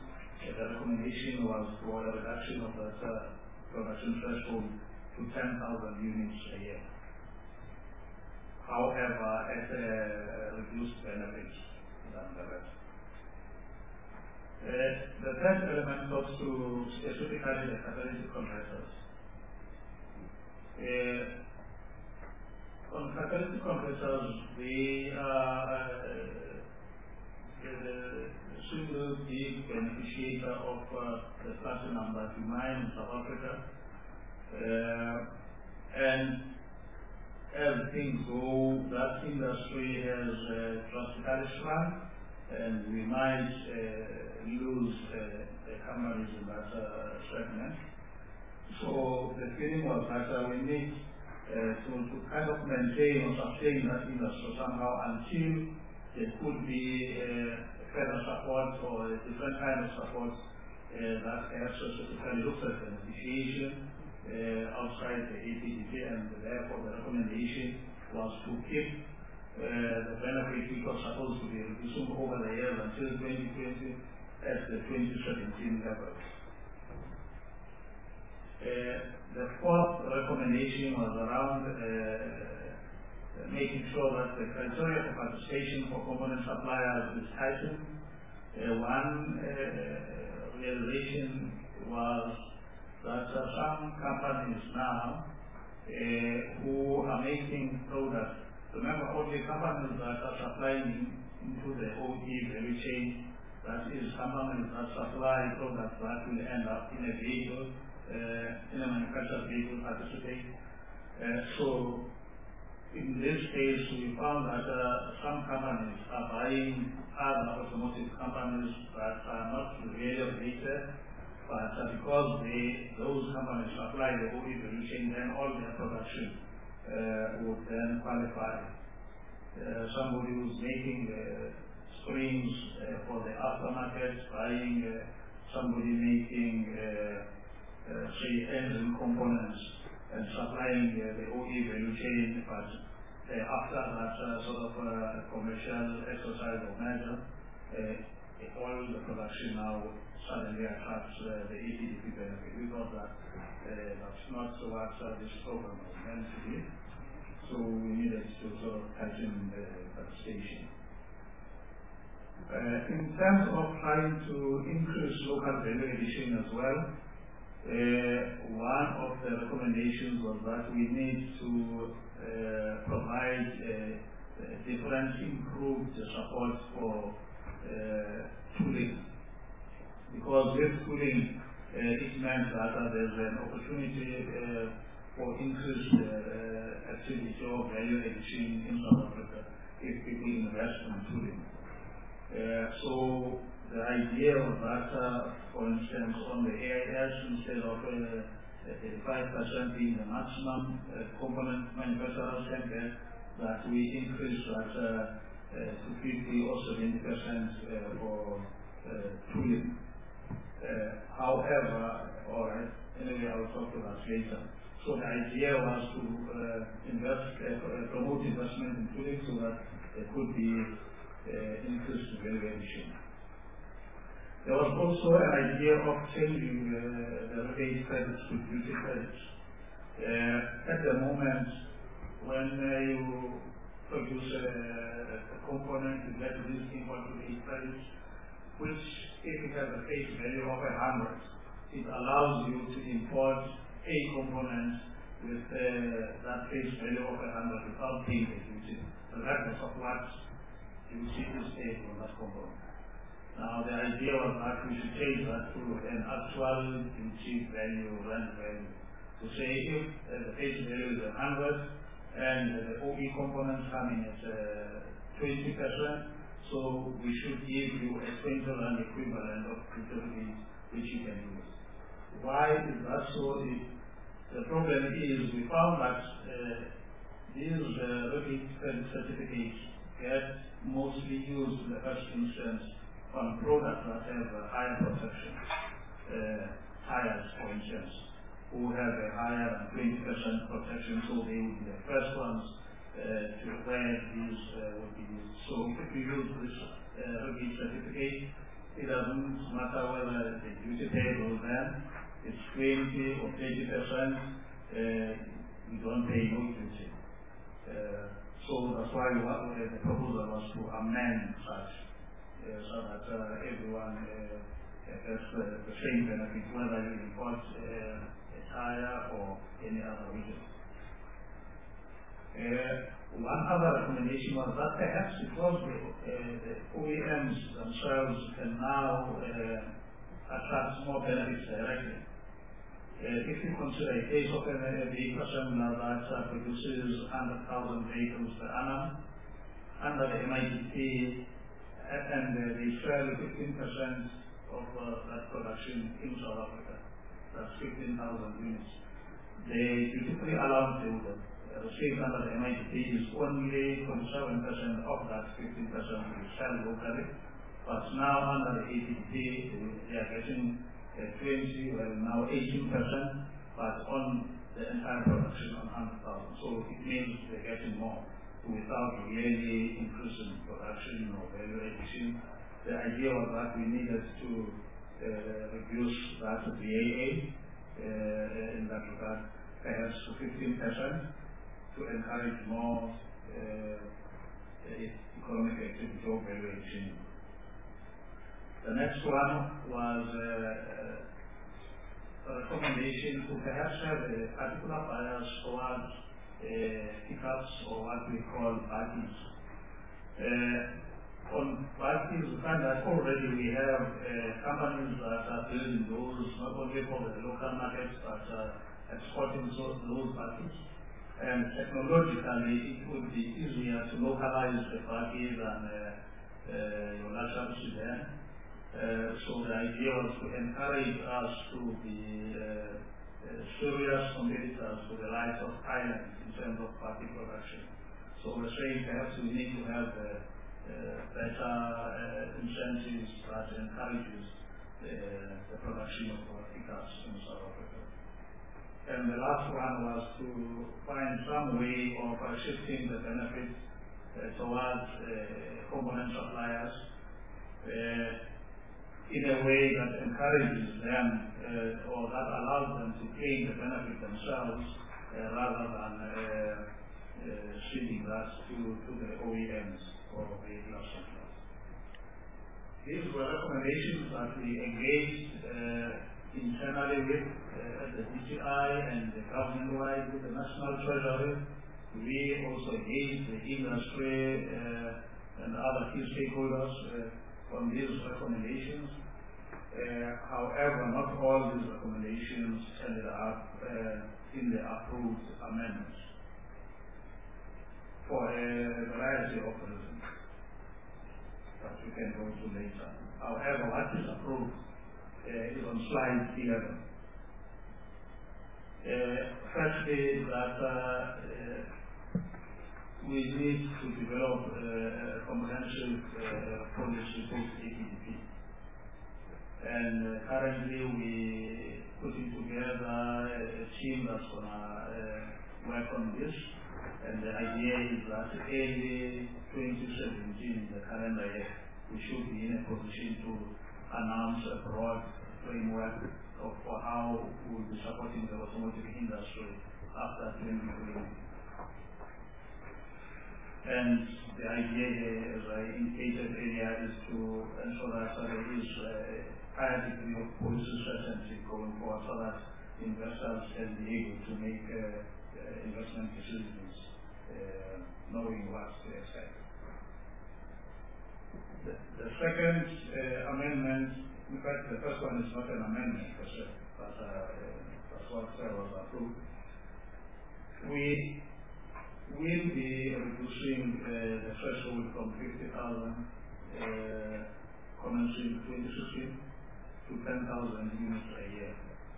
[SPEAKER 10] the recommendation was for a reduction of that uh, production threshold to ten thousand units a year. However, at a reduced benefits than the rest. Uh, the third element goes to specifically the catalytic converters. Uh, on catalytic converters, we are uh, the single big beneficiator of uh, the platinum that we mine in South Africa. Uh, and as things go, that industry has uh, drastically shrunk, and we might uh, lose uh, the companies in that uh, segment. So the feeling was that uh, we need uh, to, to kind of maintain or sustain that industry somehow until there could be uh, further support or a different kind of support uh, that perhaps specifically looks at beneficiation Uh, outside the A P D P, and therefore the recommendation was to keep uh, the benefit which was supposed to be reducing over the years until twenty twenty at the twenty seventeen levels. Uh, the fourth recommendation was around uh, making sure that the criteria for participation for component suppliers is tightened. Uh, one uh, realization was that uh, some companies now uh, who are making products, remember only companies that are supplying into the O E value chain, that is companies that supply products that will end up in a vehicle, uh, in a manufactured vehicle participate. Uh, so in this case we found that uh, some companies are buying other automotive companies that are not really related. But uh, because they, those companies supply the O E value chain, then all their production uh, would then qualify. Uh, somebody who's making uh, springs uh, for the aftermarket, buying uh, somebody making, uh, uh, say, engine components and supplying uh, the O E value chain, but uh, after that uh, sort of uh, commercial exercise or measure, uh, all the production now suddenly attracts uh, the A P D P benefit. We thought that uh, that's not what uh, this program was meant to be, so we needed to sort of tighten the participation. Uh, in terms of trying to increase local value addition as well, uh, one of the recommendations was that we need to uh, provide uh, different improved support for uh, tooling. Because with tooling, uh, it meant that uh, there's an opportunity uh, for increased uh, activity or value addition in South Africa if people invest in tooling. Uh, so the idea was that, uh, for instance, on the A I S, instead of thirty-five percent uh, being the maximum uh, component manufacturers can get, that we increase that uh, uh, to fifty or seventy percent uh, for uh, tooling. Uh, however, all right, anyway, I'll talk about that later. So the idea was to uh, invest, uh, promote investment in tooling so that there could be uh, increased value addition. There was also an idea of changing uh, the rebate credits to duty credits. Uh, at the moment, when uh, you produce a, a component, you get this thing called rebate credits, which, if it has a face value of a hundred, it allows you to import a component with uh, that face value of a hundred without paying the duty, regardless of what duty is paid on that component. Now, the idea was that we should change that to an actual duty value, rent value. To say if uh, the face value is a hundred and uh, the O E components coming at uh, twenty percent, so we should give you a twenty rand equivalent of duty which you can use. Why is that so? It, the problem is we found that uh, these uh, rebate credit certificates get mostly used in the first instance on products that have a higher protection, uh, tires for instance, who have a higher than twenty percent protection, so they would be the first ones uh, to where these uh, would be used. So if we use this uh, rebate certificate, it doesn't matter whether the duty paid or then it's twenty or thirty percent, uh, you don't pay no duty. Uh, so that's why we want, uh, the proposal was to amend such, uh, so that uh, everyone uh, gets uh, the same benefit, whether you import uh, a tire or any other region. Uh, one other recommendation was that perhaps because the, uh, the O E Ms themselves can now uh, attract more benefits directly. Uh, if you consider a case of a, a vehicle assembler that uh, produces one hundred thousand vehicles per annum under the M I T P, and uh, they sell fifteen percent of uh, that production in South Africa, that's fifteen thousand units. They typically allow the received under the M I T P is only twenty-seven percent of that fifteen percent we sell locally, but now under the A T P they are getting uh, twenty, well now eighteen percent, but on the entire production on one hundred thousand. So it means they're getting more without really increasing production or value addition. The idea was that we needed to uh, reduce that V A A uh, in that regard, perhaps to fifteen percent. To encourage more uh, economic activity or valuation. The next one was uh, a recommendation to perhaps have a particular bias towards uh, pickups or what we call buggies. Uh, on buggies, we find that already we have uh, companies that are building those not only for the local markets but uh, exporting those, those buggies. And technologically, it would be easier to localize the buggy than uh, uh, your luxury sedan. Uh, so the idea was to encourage us to be uh, uh, serious competitors to the likes of Thailand in terms of buggy production. So we're saying perhaps we need to have uh, uh, better uh, incentives that encourages uh, the production of pickups in South Africa. And the last one was to find some way of uh, shifting the benefits uh, towards uh, component suppliers uh, in a way that encourages them uh, or that allows them to gain the benefit themselves uh, rather than uh, uh, ceding that to, to the O E Ms or vehicle assemblers. These were recommendations that we engaged uh, internally with uh, at the D T I and the government-wide with the National Treasury. We also engaged the industry uh, and other key stakeholders uh, on these recommendations. Uh, however, not all these recommendations ended up uh, in the approved amendments for a variety of reasons that we can go to later. However, what is approved Uh, is on slide eleven. Uh, firstly, that uh, uh, we need to develop uh, a comprehensive uh, policy post A T P. And uh, currently we putting together a team that's going to uh, work on this. And the idea is that early twenty seventeen, the calendar year, we should be in a position to announce a broad framework of for how we will be supporting the automotive industry after twenty twenty. And the idea here, as I indicated earlier, is to ensure that there is a higher degree of policy certainty going forward so that investors can be able to make uh, uh, investment decisions uh, knowing what to expect. The, the second uh, amendment, in fact, the first one is not an amendment per se, but uh, that's what was approved. We will be reducing uh, the threshold from fifty thousand uh, commencing twenty sixteen to ten thousand units a year.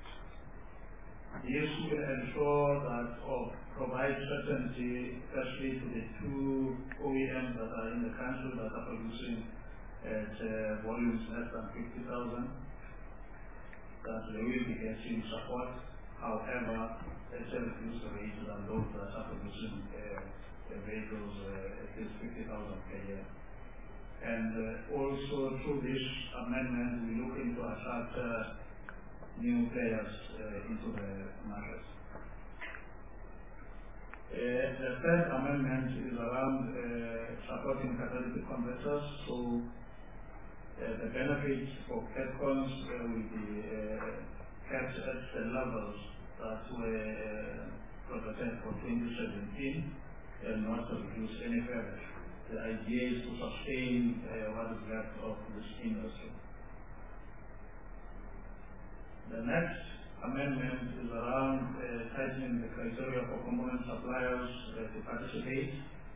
[SPEAKER 10] This will ensure that, or provide certainty, especially to the two O E Ms that are in the country that are producing at uh, volumes less than fifty thousand, that they will be getting support. However, it's a reduced rate than those that are producing uh, vehicles uh, at least fifty thousand per year. And uh, also through this amendment, we look into attract uh, new players uh, into the market. Uh, the third amendment is around uh, supporting catalytic converters. So uh, the benefits for CAPCONs uh, will be uh, kept at the levels that were projected for twenty seventeen and not to reduce any further. The idea is to sustain uh, what is left of this industry. The next amendment is around uh, tightening the criteria for component suppliers uh, to participate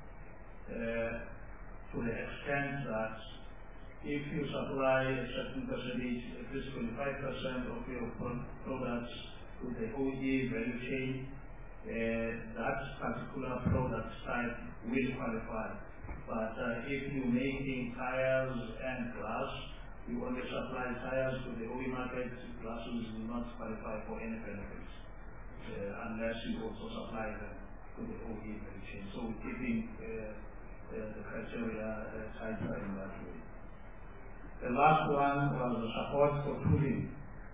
[SPEAKER 10] uh, to the extent that if you supply a certain percentage, at least twenty-five percent of your pro- products to the O E value chain, uh, that particular product type will qualify. But uh, if you're making tires and glass, you only supply tires to the O E market, glasses will not qualify for any benefits uh, unless you also supply them to the O E value chain. So we're keeping uh, uh, the criteria uh, tighter in that way. The last one was the support for tooling.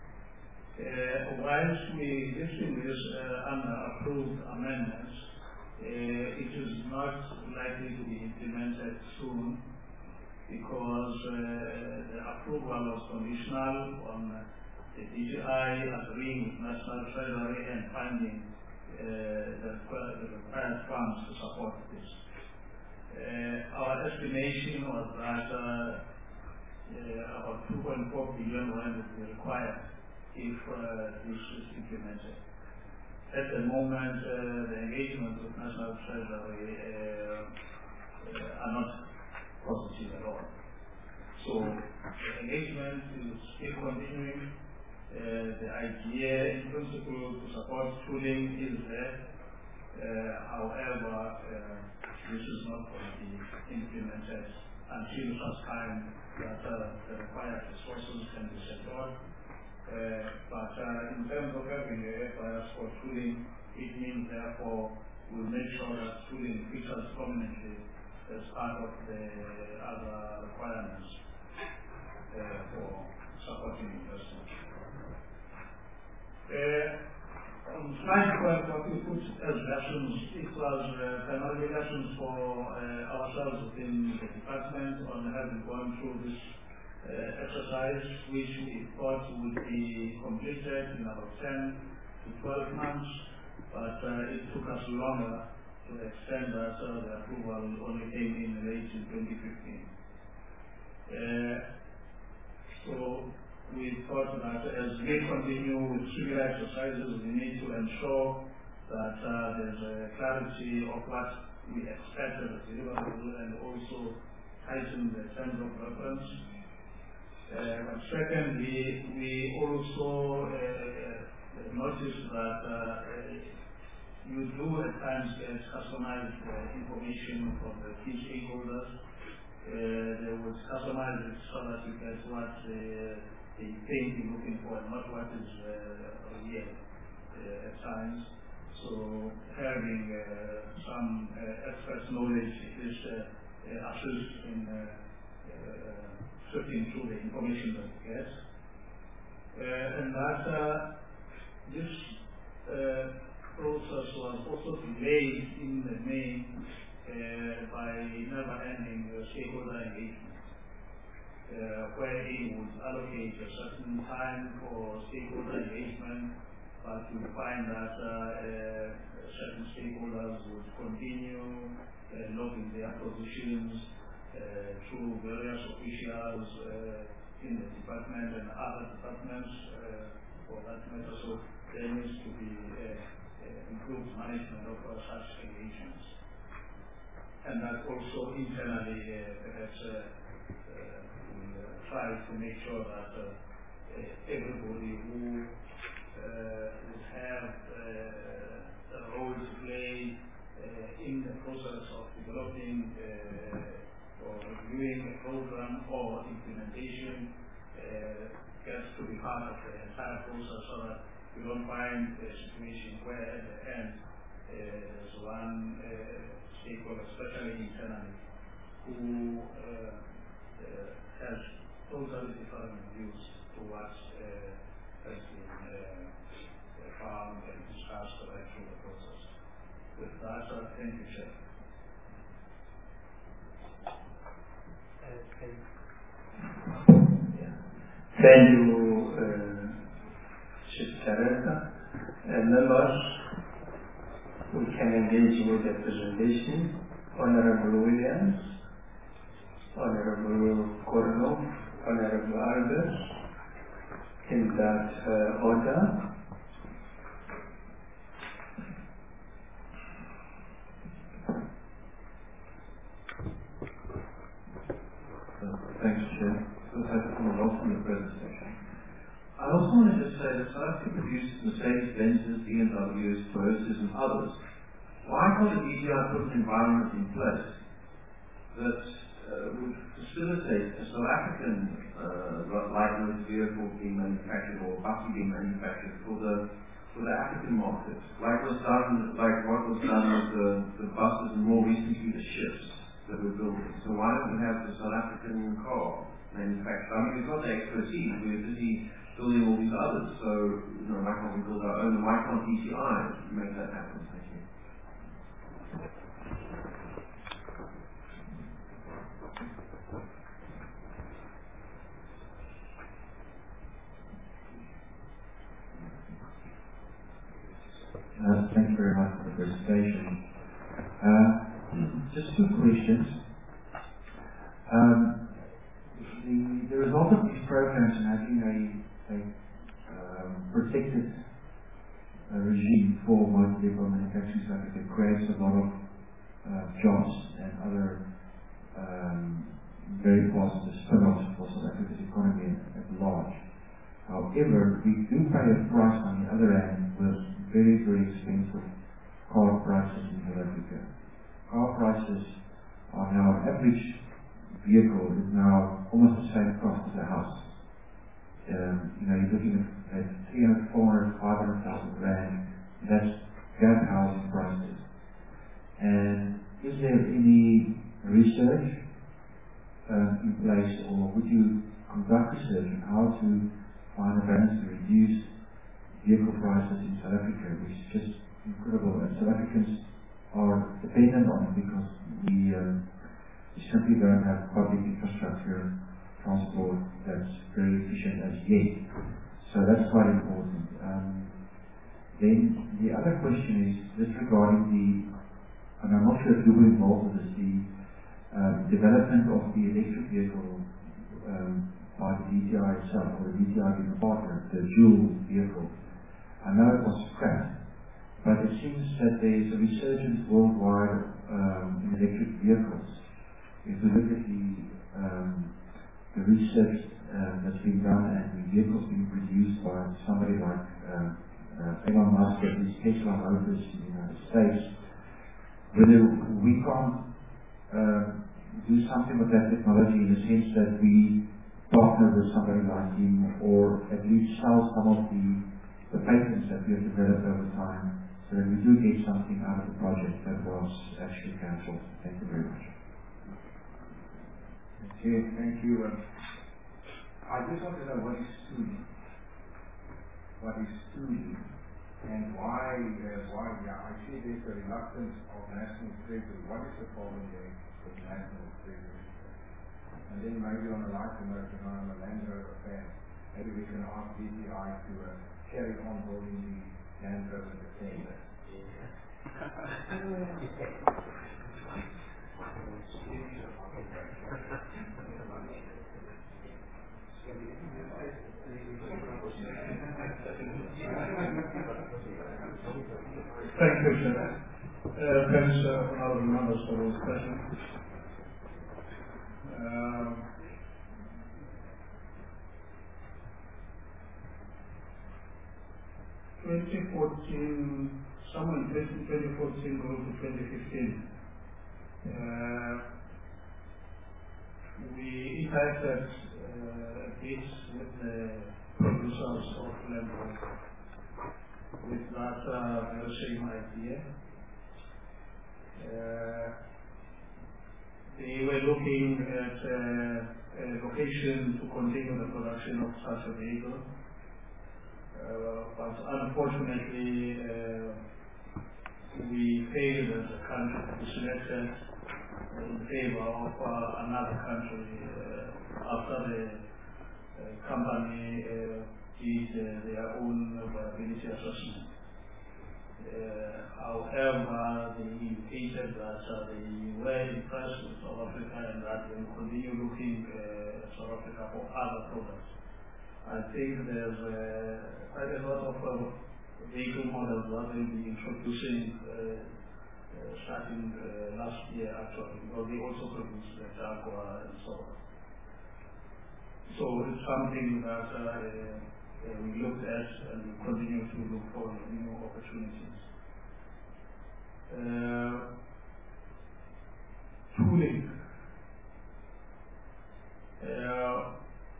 [SPEAKER 10] Uh, whilst we listen this uh, under approved amendments, uh, it is not likely to be implemented soon because uh, the approval was conditional on uh, the D G I agreeing with National Treasury and finding uh, the, the required funds to support this. Uh, our estimation was that uh, uh, about two point four billion rand would be required if uh, this is implemented. At the moment, uh, the engagement with National Treasury uh, uh, are not positive at all. So the engagement is still continuing. Uh, the idea in principle to support tooling is there. Uh, however, uh, this is not going to be implemented until such time that uh, the required resources can be secured. Uh, but uh, in terms of having a F I S for tooling, it means therefore we'll make sure that tooling features prominently as part of the other requirements uh, for supporting investment. Uh, on slide twelve, what we put as lessons, it was uh, primarily lessons for uh, ourselves within the department on having gone through this Uh, exercise, which we thought would be completed in about ten to twelve months, but uh, it took us longer to the extent that uh, the approval only came in late in twenty fifteen. Uh, so we thought that as we continue with similar exercises, we need to ensure that uh, there's a clarity of what we expect as a deliverable and also heighten the terms of reference. Uh, secondly, we also uh, noticed that uh, you do at times get customized uh, information from the key stakeholders. Uh, they would customize it so that you get what uh, they think you're looking for and not what is uh, real uh, at times. So having uh, some uh, expert knowledge is uh, uh, assist in uh, uh, searching through the information that it gets. Uh, and that uh, this uh, process was also delayed in the main uh, by never-ending uh, stakeholder engagement, uh, where he would allocate a certain time for stakeholder engagement, but you find that uh, uh, certain stakeholders would continue uh, logging their positions Uh, through various officials uh, in the department and other departments uh, for that matter. So there needs to be uh, uh, improved management of uh, such engagements. And that also internally uh, perhaps uh, uh, we uh, try to make sure that uh, uh, everybody who uh, would have uh, a role to play uh, in the process of developing uh, or reviewing a program or implementation uh, gets to be part of the entire process so that we don't find a situation where at the end uh, there's one uh, stakeholder, especially internally, who uh, has totally different views towards uh, has been uh, found and discussed right through the process. With that, uh, thank you, Chair.
[SPEAKER 2] Thank you, uh, Chief Director. And members, we can engage with the presentation. Honorable Williams, Honorable Kornov, Honorable Albers, in that uh, order.
[SPEAKER 3] Thanks, Chair. So thank you for the loss in the presentation. I also wanted to say that South Africa produces Mercedes-Benzes, B M Ws, Toyotas and others. Why can't the D T I put an environment in place that uh, would facilitate a South African uh, light vehicle being manufactured or bus being manufactured for the for the African market, like was done, like what was done with the, the buses and more recently the ships that we're building. So why don't we have the South African car manufacturer? I mean, we've got the expertise. We're busy building all these others. So, you know, why can't we build our own? Why can't D T I make that happen? Thank you.
[SPEAKER 4] Uh, thank you very much for the presentation. Uh, just two questions. Um, the, the result of these programs in having a, a um, protected uh, regime for motor vehicle manufacturing in South Africa creates a lot of uh, jobs and other um, very positive spin-offs for South Africa's economy at large. However, we do pay a price on the other hand with very, very expensive car prices in South Africa. Car prices are now, average vehicle is now almost the same cost as a house. Um, you know, you're looking at, at three hundred, four hundred, five hundred thousand rand. That's that housing prices. And is there any research um, in place, or would you conduct research on how to find a balance to reduce vehicle prices in South Africa, which is just incredible, and South Africans are dependent on it because we, um, we simply don't have public infrastructure transport that's very efficient as yet. So that's quite important. Um, then the other question is just regarding the, and I'm not sure if you were involved with this, the um, development of the electric vehicle um, by the D T I itself, or the D T I being a partner, the dual vehicle. I know it was scrapped, but it seems that there's a resurgence worldwide um, in electric vehicles. If we look at the, um, the research uh, that's been done and the vehicles being produced by somebody like uh, uh, Elon Musk at his Tesla Motors in the United States, whether we can't uh, do something with that technology in the sense that we partner with somebody like him, or at least sell some of the, the patents that we have developed over time, so that we do get something out of the project that was actually cancelled. Thank you very much.
[SPEAKER 6] Okay, thank you. Um, I just want to know what is Studi? What is Studi? And why, uh, why, yeah, I see there's a reluctance of national treasury. What is the problem there with national treasury? And then maybe on a lighter note, you know, I'm a Land Rover fan. Maybe we can ask D T I to uh, carry on holding the Land Rover Defender.
[SPEAKER 10] Thank you, Chair. Uh, thanks, uh, honorable members, for those questions. Um, twenty fourteen, somewhere in twenty fourteen going to twenty fifteen, uh, we interacted uh, a bit with the producers of Land Rover with that uh, very same idea. Uh, they were looking at uh, location to continue the production of such a vehicle. Uh, but unfortunately, uh, we failed as a country to be selected in favor of uh, another country uh, after the uh, company uh, did uh, their own viability assessment. Uh, however, they indicated that uh, they were impressed with South Africa and that they will continue looking uh, at South Africa for other products. I think there's uh, quite a lot of uh, vehicle models that will be introducing uh, uh, starting uh, last year actually, because they also produce the Jaguar and so on. So it's something that uh, uh, we looked at and we continue to look for new opportunities. Uh, tooling. Uh,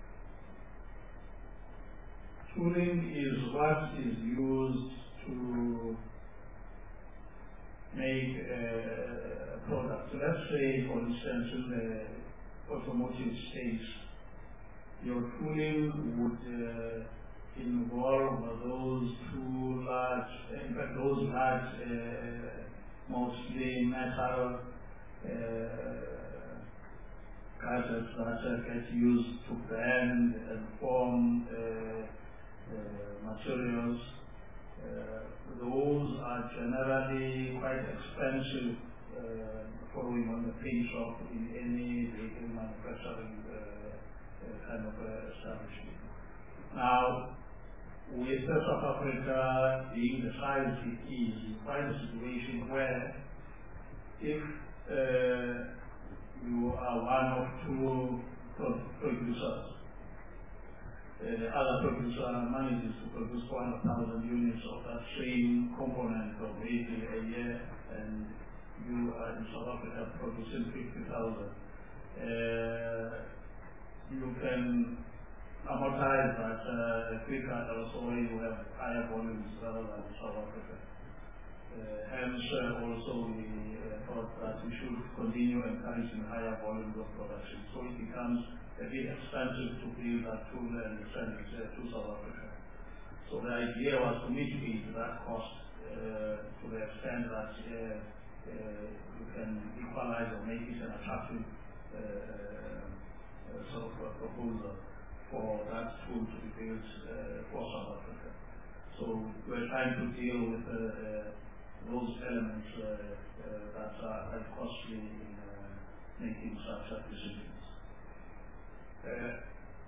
[SPEAKER 10] Tooling is what is used to make a product. So let's say, for instance, in the automotive space, your tooling would uh, involve those two large, in fact, those large, uh, mostly metal uh, gadgets that uh, get used to bend and form uh, Uh, materials. Uh, those are generally quite expensive uh, following on the paint shop in any vehicle manufacturing uh, uh, kind of uh, establishment. Now, with South Africa being the size it is, you find a situation where if uh, you are one of two pro- producers, Uh, the other producer manages to produce four hundred thousand units of that same component of vehicle a year, and you are in South Africa producing fifty thousand. Uh, you can amortize that uh, quicker also when you have higher volumes rather than South Africa. Uh, hence, uh, also we uh, thought that we should continue encouraging higher volumes of production, so it becomes a bit expensive to build that tool and send it uh, to South Africa. So the idea was to mitigate that cost uh, to the extent that uh, uh, you can equalize or make it an attractive uh, uh, sort of a proposal for that tool to be built uh, for South Africa. So we're trying to deal with uh, uh, those elements uh, uh, that are quite costly in uh, making such decisions. Uh,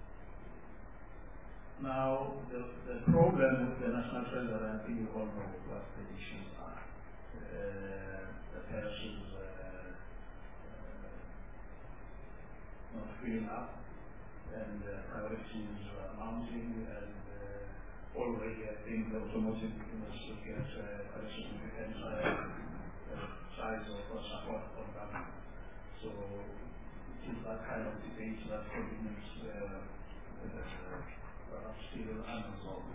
[SPEAKER 10] now, the, the problem with the National Treasury, I think you all know what the issues are. Uh, the persons uh, uh, not filling up, and uh, priorities are mounting, and uh, already I think the automotive industry gets uh, quite a significant uh, size of uh, support from government. So is that kind of debate that continues uh, uh, still unresolved.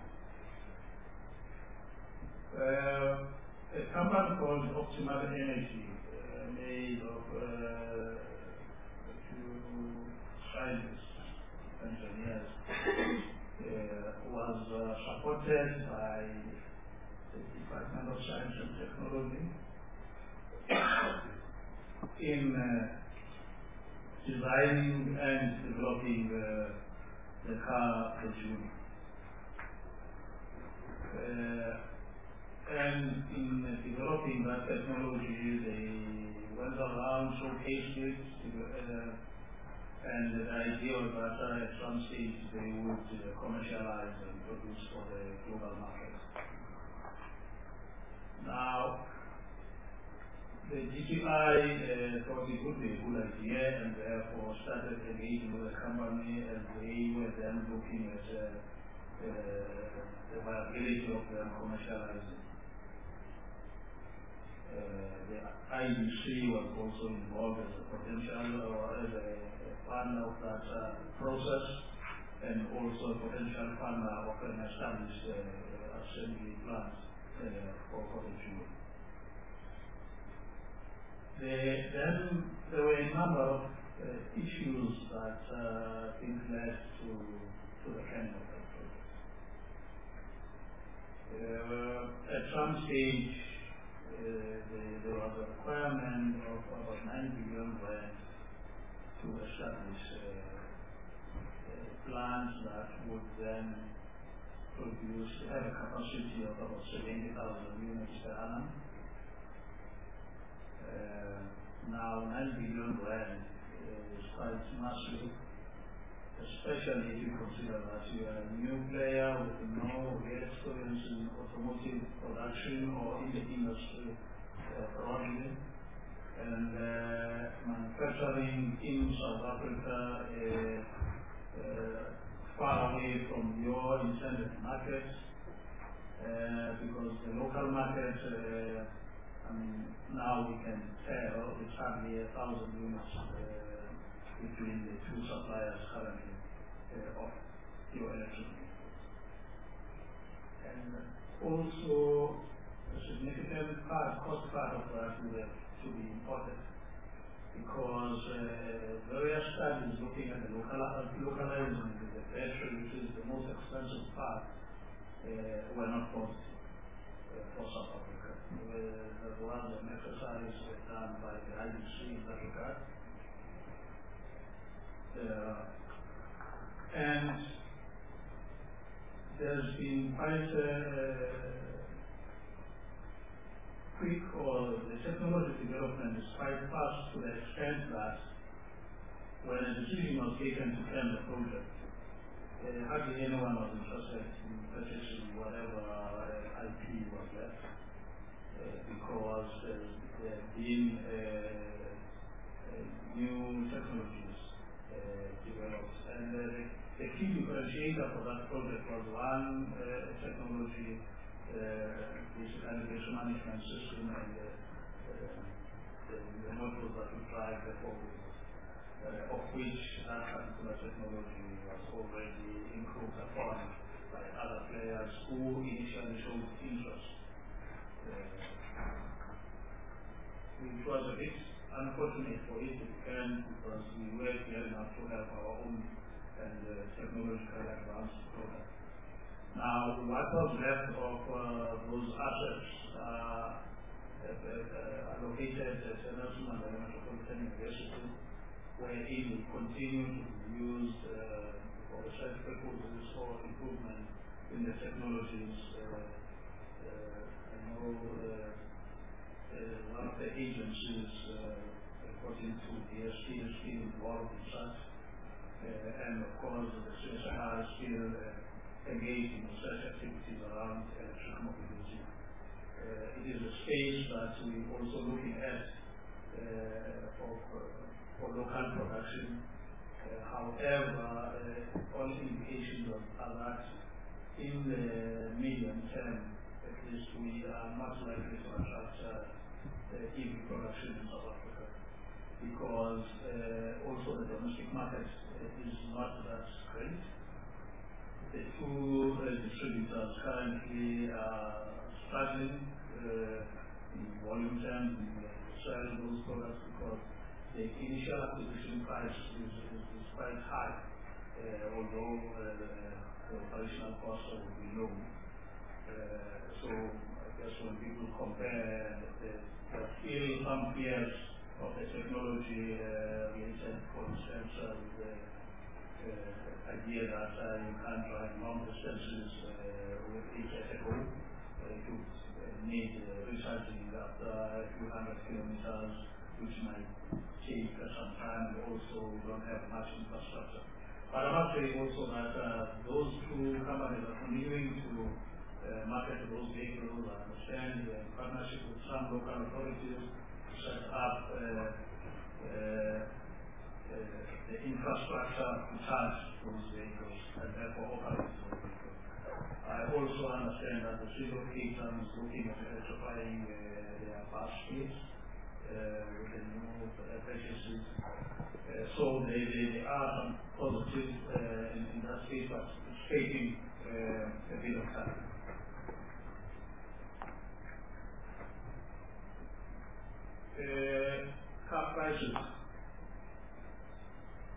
[SPEAKER 10] Uh, a company called Optimal Energy, uh, made of uh, a few scientists, engineers, uh, was uh, supported by the Department of Science and Technology in uh, designing and developing uh, the car engine. Uh, and in uh, developing that technology, they went around, showcased it, uh, and the idea was that uh, at some stage they would uh, commercialize and produce for the global market. Now, the G T I uh, thought it would be a good idea and therefore started engaging with the company, and they were then looking at uh, uh, the viability of them commercializing. Uh, the I D C was also involved as a potential or as a, a partner of that uh, process, and also a potential partner of an established uh, assembly plant uh, for, for the fuel. The, then there were a number of uh, uh, issues that uh, think led to, to the kind of that project. Uh, at some stage, uh, the, there was a requirement of about nine billion rand to establish uh, uh, plants that would then produce, have a capacity of about seventy thousand units per annum. Uh, now, nine billion rand is quite massive, especially if you consider that you are a new player with no real experience in automotive production or in the industry uh, broadly. And uh, manufacturing in South Africa uh, uh, far away from your intended markets, uh, because the local market, uh, I mean, now we can tell it's hardly a thousand units uh, between the two suppliers currently uh, of your electric vehicles. And also a significant part, cost part of that will have to be imported, because uh, various studies looking at the local, uh, localizing the battery, which is the most expensive part, uh, were not positive uh, for South Africa. Uh, there was an exercise done by the I D C in that regard. Uh, and there's been quite uh, quick, or the technology development is quite fast to the extent that when a decision was taken to end the project, uh, hardly anyone was interested in purchasing whatever uh, I P was left, uh, because uh, there have been uh, uh, new technologies uh, developed. And uh, the, the key differentiator for that project was one uh, technology, Uh, this navigation management system, and uh, uh, the, the modules that will drive the four wheels, uh, of which that particular technology was already improved upon by other players who initially showed interest. Uh, it was a bit unfortunate for it to end, because we were gearing up to have our own and uh, technological advanced product. Now, what was left of uh, those assets uh, uh, uh, allocated at Nelson Mandela Metropolitan University, wherein we continue to be used uh, for research purposes or improvement in the technologies. Uh, uh, I know uh, uh, one of the agencies, uh, according to the S P, is still involved in such, uh, and of course the C S I R is still uh, engaged in research activities around electric mobility. Uh, it is a space that we're also looking at uh, for, for local production. Uh, however, uh, all indications are that in the medium term, at least, we are much likely to attract uh, uh, E V production in South Africa, because uh, also the domestic market uh, is not that great. The two uh, distributors currently are struggling uh, in volume terms in uh, selling those products, because the initial acquisition price is, is, is quite high, uh, although uh, the, the operational costs will be low. Uh, so I guess when people compare, the, there are still some fears of the technology uh, related, for instance, uh, with the uh, idea that uh, you can't drive long distances uh, with each S F O. Uh, it would uh, need uh, recharging after a few hundred kilometers, which might take uh, some time, and also we don't have much infrastructure. But I must say also that uh, those two companies are continuing to uh, market those vehicles. I understand uh, in partnership with some local authorities to set up uh, uh, Uh, the infrastructure to charge those vehicles and therefore operate those vehicles. I also understand that the city of Cape Town is looking at electrifying uh, their bus fleets uh, with the new uh, purchases. Uh, so they, they, they are some positives uh, in, in that space, but it's taking uh, a bit of time. Uh, car prices.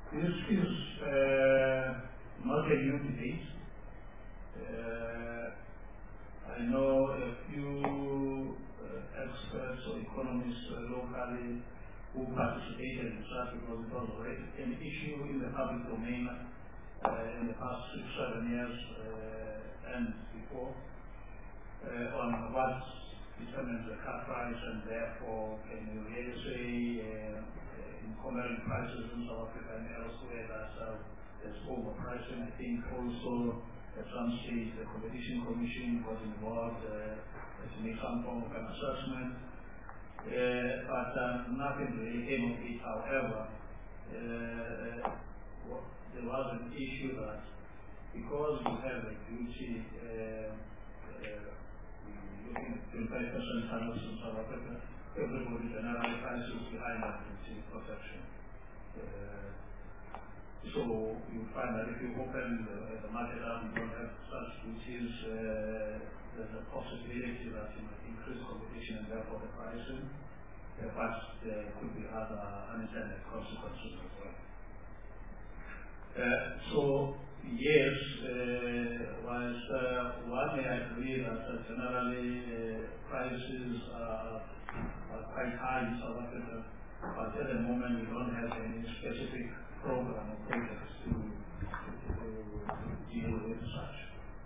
[SPEAKER 10] This is uh, not a new debate. Uh, I know a few uh, experts or economists uh, locally who participated in such because it was already an issue in the public domain uh, in the past six, seven years uh, and before uh, on what determines the car price, and therefore can you really say uh, in commodity prices in South Africa and elsewhere that uh, there's overpricing. I think also at some stage the Competition Commission was involved uh, to make some form of an assessment. Uh, but uh, nothing really came of it. However, uh, well, there was an issue that because we have a duty uh, uh, looking at twenty-five percent tariffs in South Africa, everybody generally prices behind that duty protection. Uh, so you find that if you open the, the market up, you don't have such duties, uh, there's a possibility that you might increase competition and therefore the pricing, uh, but there could be other unintended consequences as well. Uh, so yes, uh, whilst uh, one may agree that uh, generally uh, prices are, are quite high in South Africa, but at the moment we don't have any specific program or projects to, to, to, to deal with such.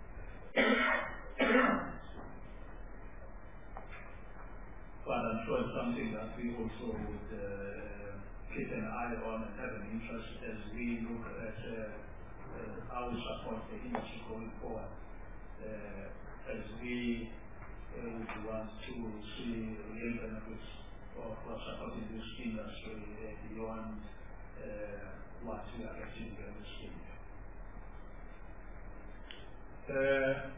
[SPEAKER 10] But I'm sure it's something that we also would uh, keep an eye on and have an interest as we look at uh, uh, how we support the industry going forward. Uh, as we uh, would want to see real benefits of uh, supporting this industry uh, beyond uh, what we are achieving at this stage. Uh,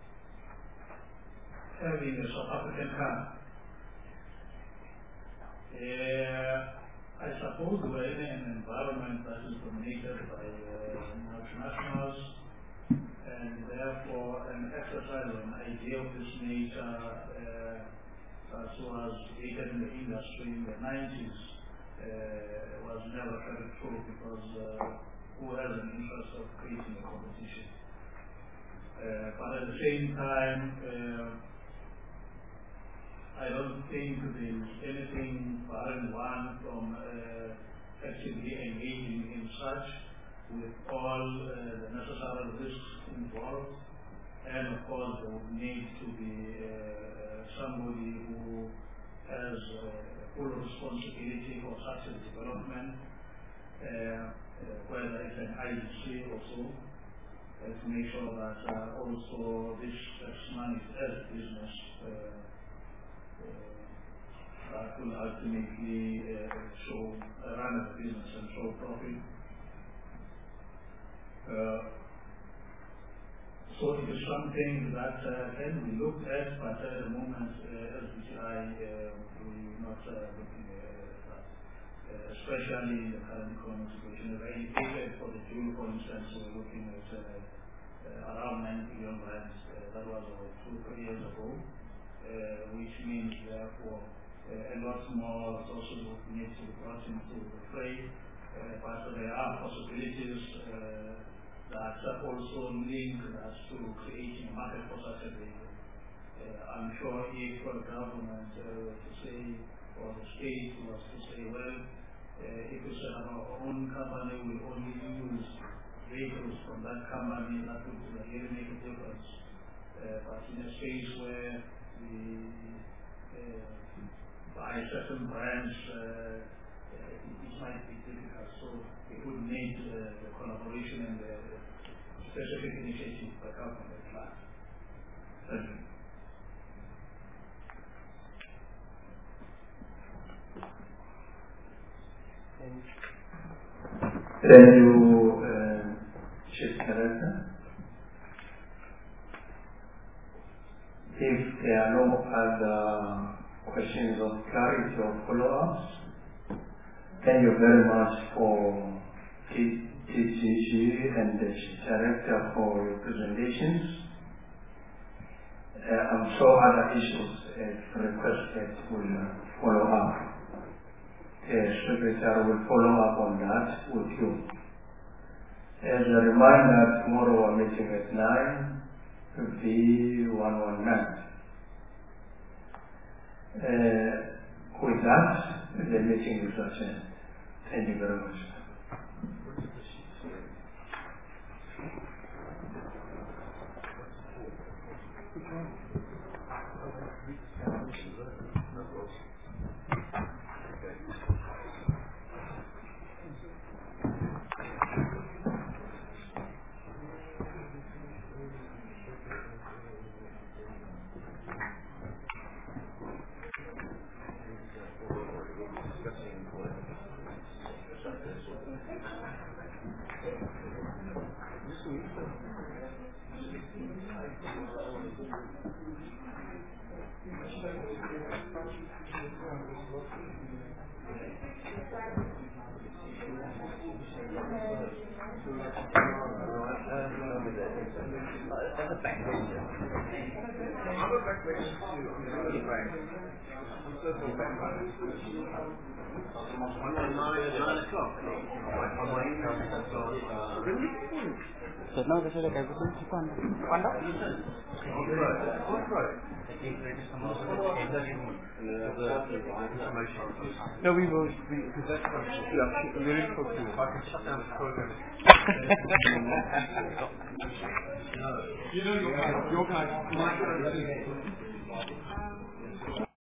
[SPEAKER 10] having a South African car, Uh, I suppose we're in an environment that is dominated by uh, multinationals, and therefore an exercise or an idea of this nature uh, that was created in the industry in the nineties uh, was never carried through because uh, who has an interest of creating a competition? Uh, but at the same time, uh, I don't think there's anything barring one from uh, actively engaging in such with all uh, the necessary risks involved, and of course there would need to be uh, somebody who has uh, full responsibility for such a development, uh, uh, whether it's an I D C or so, uh, to make sure that uh, also this money as business uh, that will ultimately uh, show uh, run a business and show profit. Uh, so it is something that uh, can be looked at, but at the moment, uh, as B C I, uh, we're not uh, looking at that, uh, especially in the current economic situation. As I indicated for the June, for instance, we're looking at uh, uh, around nine billion rands. Uh, that was about two, three years ago. Uh, which means therefore uh, a lot more resources would need to be brought into the fray, uh, but there are possibilities uh, that also link us to creating a market for such a vehicle. Uh, I'm sure if the government uh, to say, or the state was to say, well, uh, if we set up our own company, we only use vehicles from that company, that would really make a difference. Uh, but in a space where we uh, buy certain brands, uh, uh, it might be difficult, so it would need uh, the collaboration and the specific initiative by government at large. Thank you.
[SPEAKER 2] Thank you, uh, Chief Director. If there are no other questions of clarity or follow-ups, thank you very much for T T G and the Director for your presentations. Uh, I'm sure other issues, if requested, will follow up. Yes, Secretary will follow up on that with you. As a reminder, tomorrow we're meeting at nine fifty one one nine. Uh, with that, the meeting is adjourned. Thank you very much.
[SPEAKER 9] No, que se le caigo ¿cuándo? ¿Cuándo? No, we will. We, yeah, we're in for two. I can shut down the program. You know, your guys, your guys,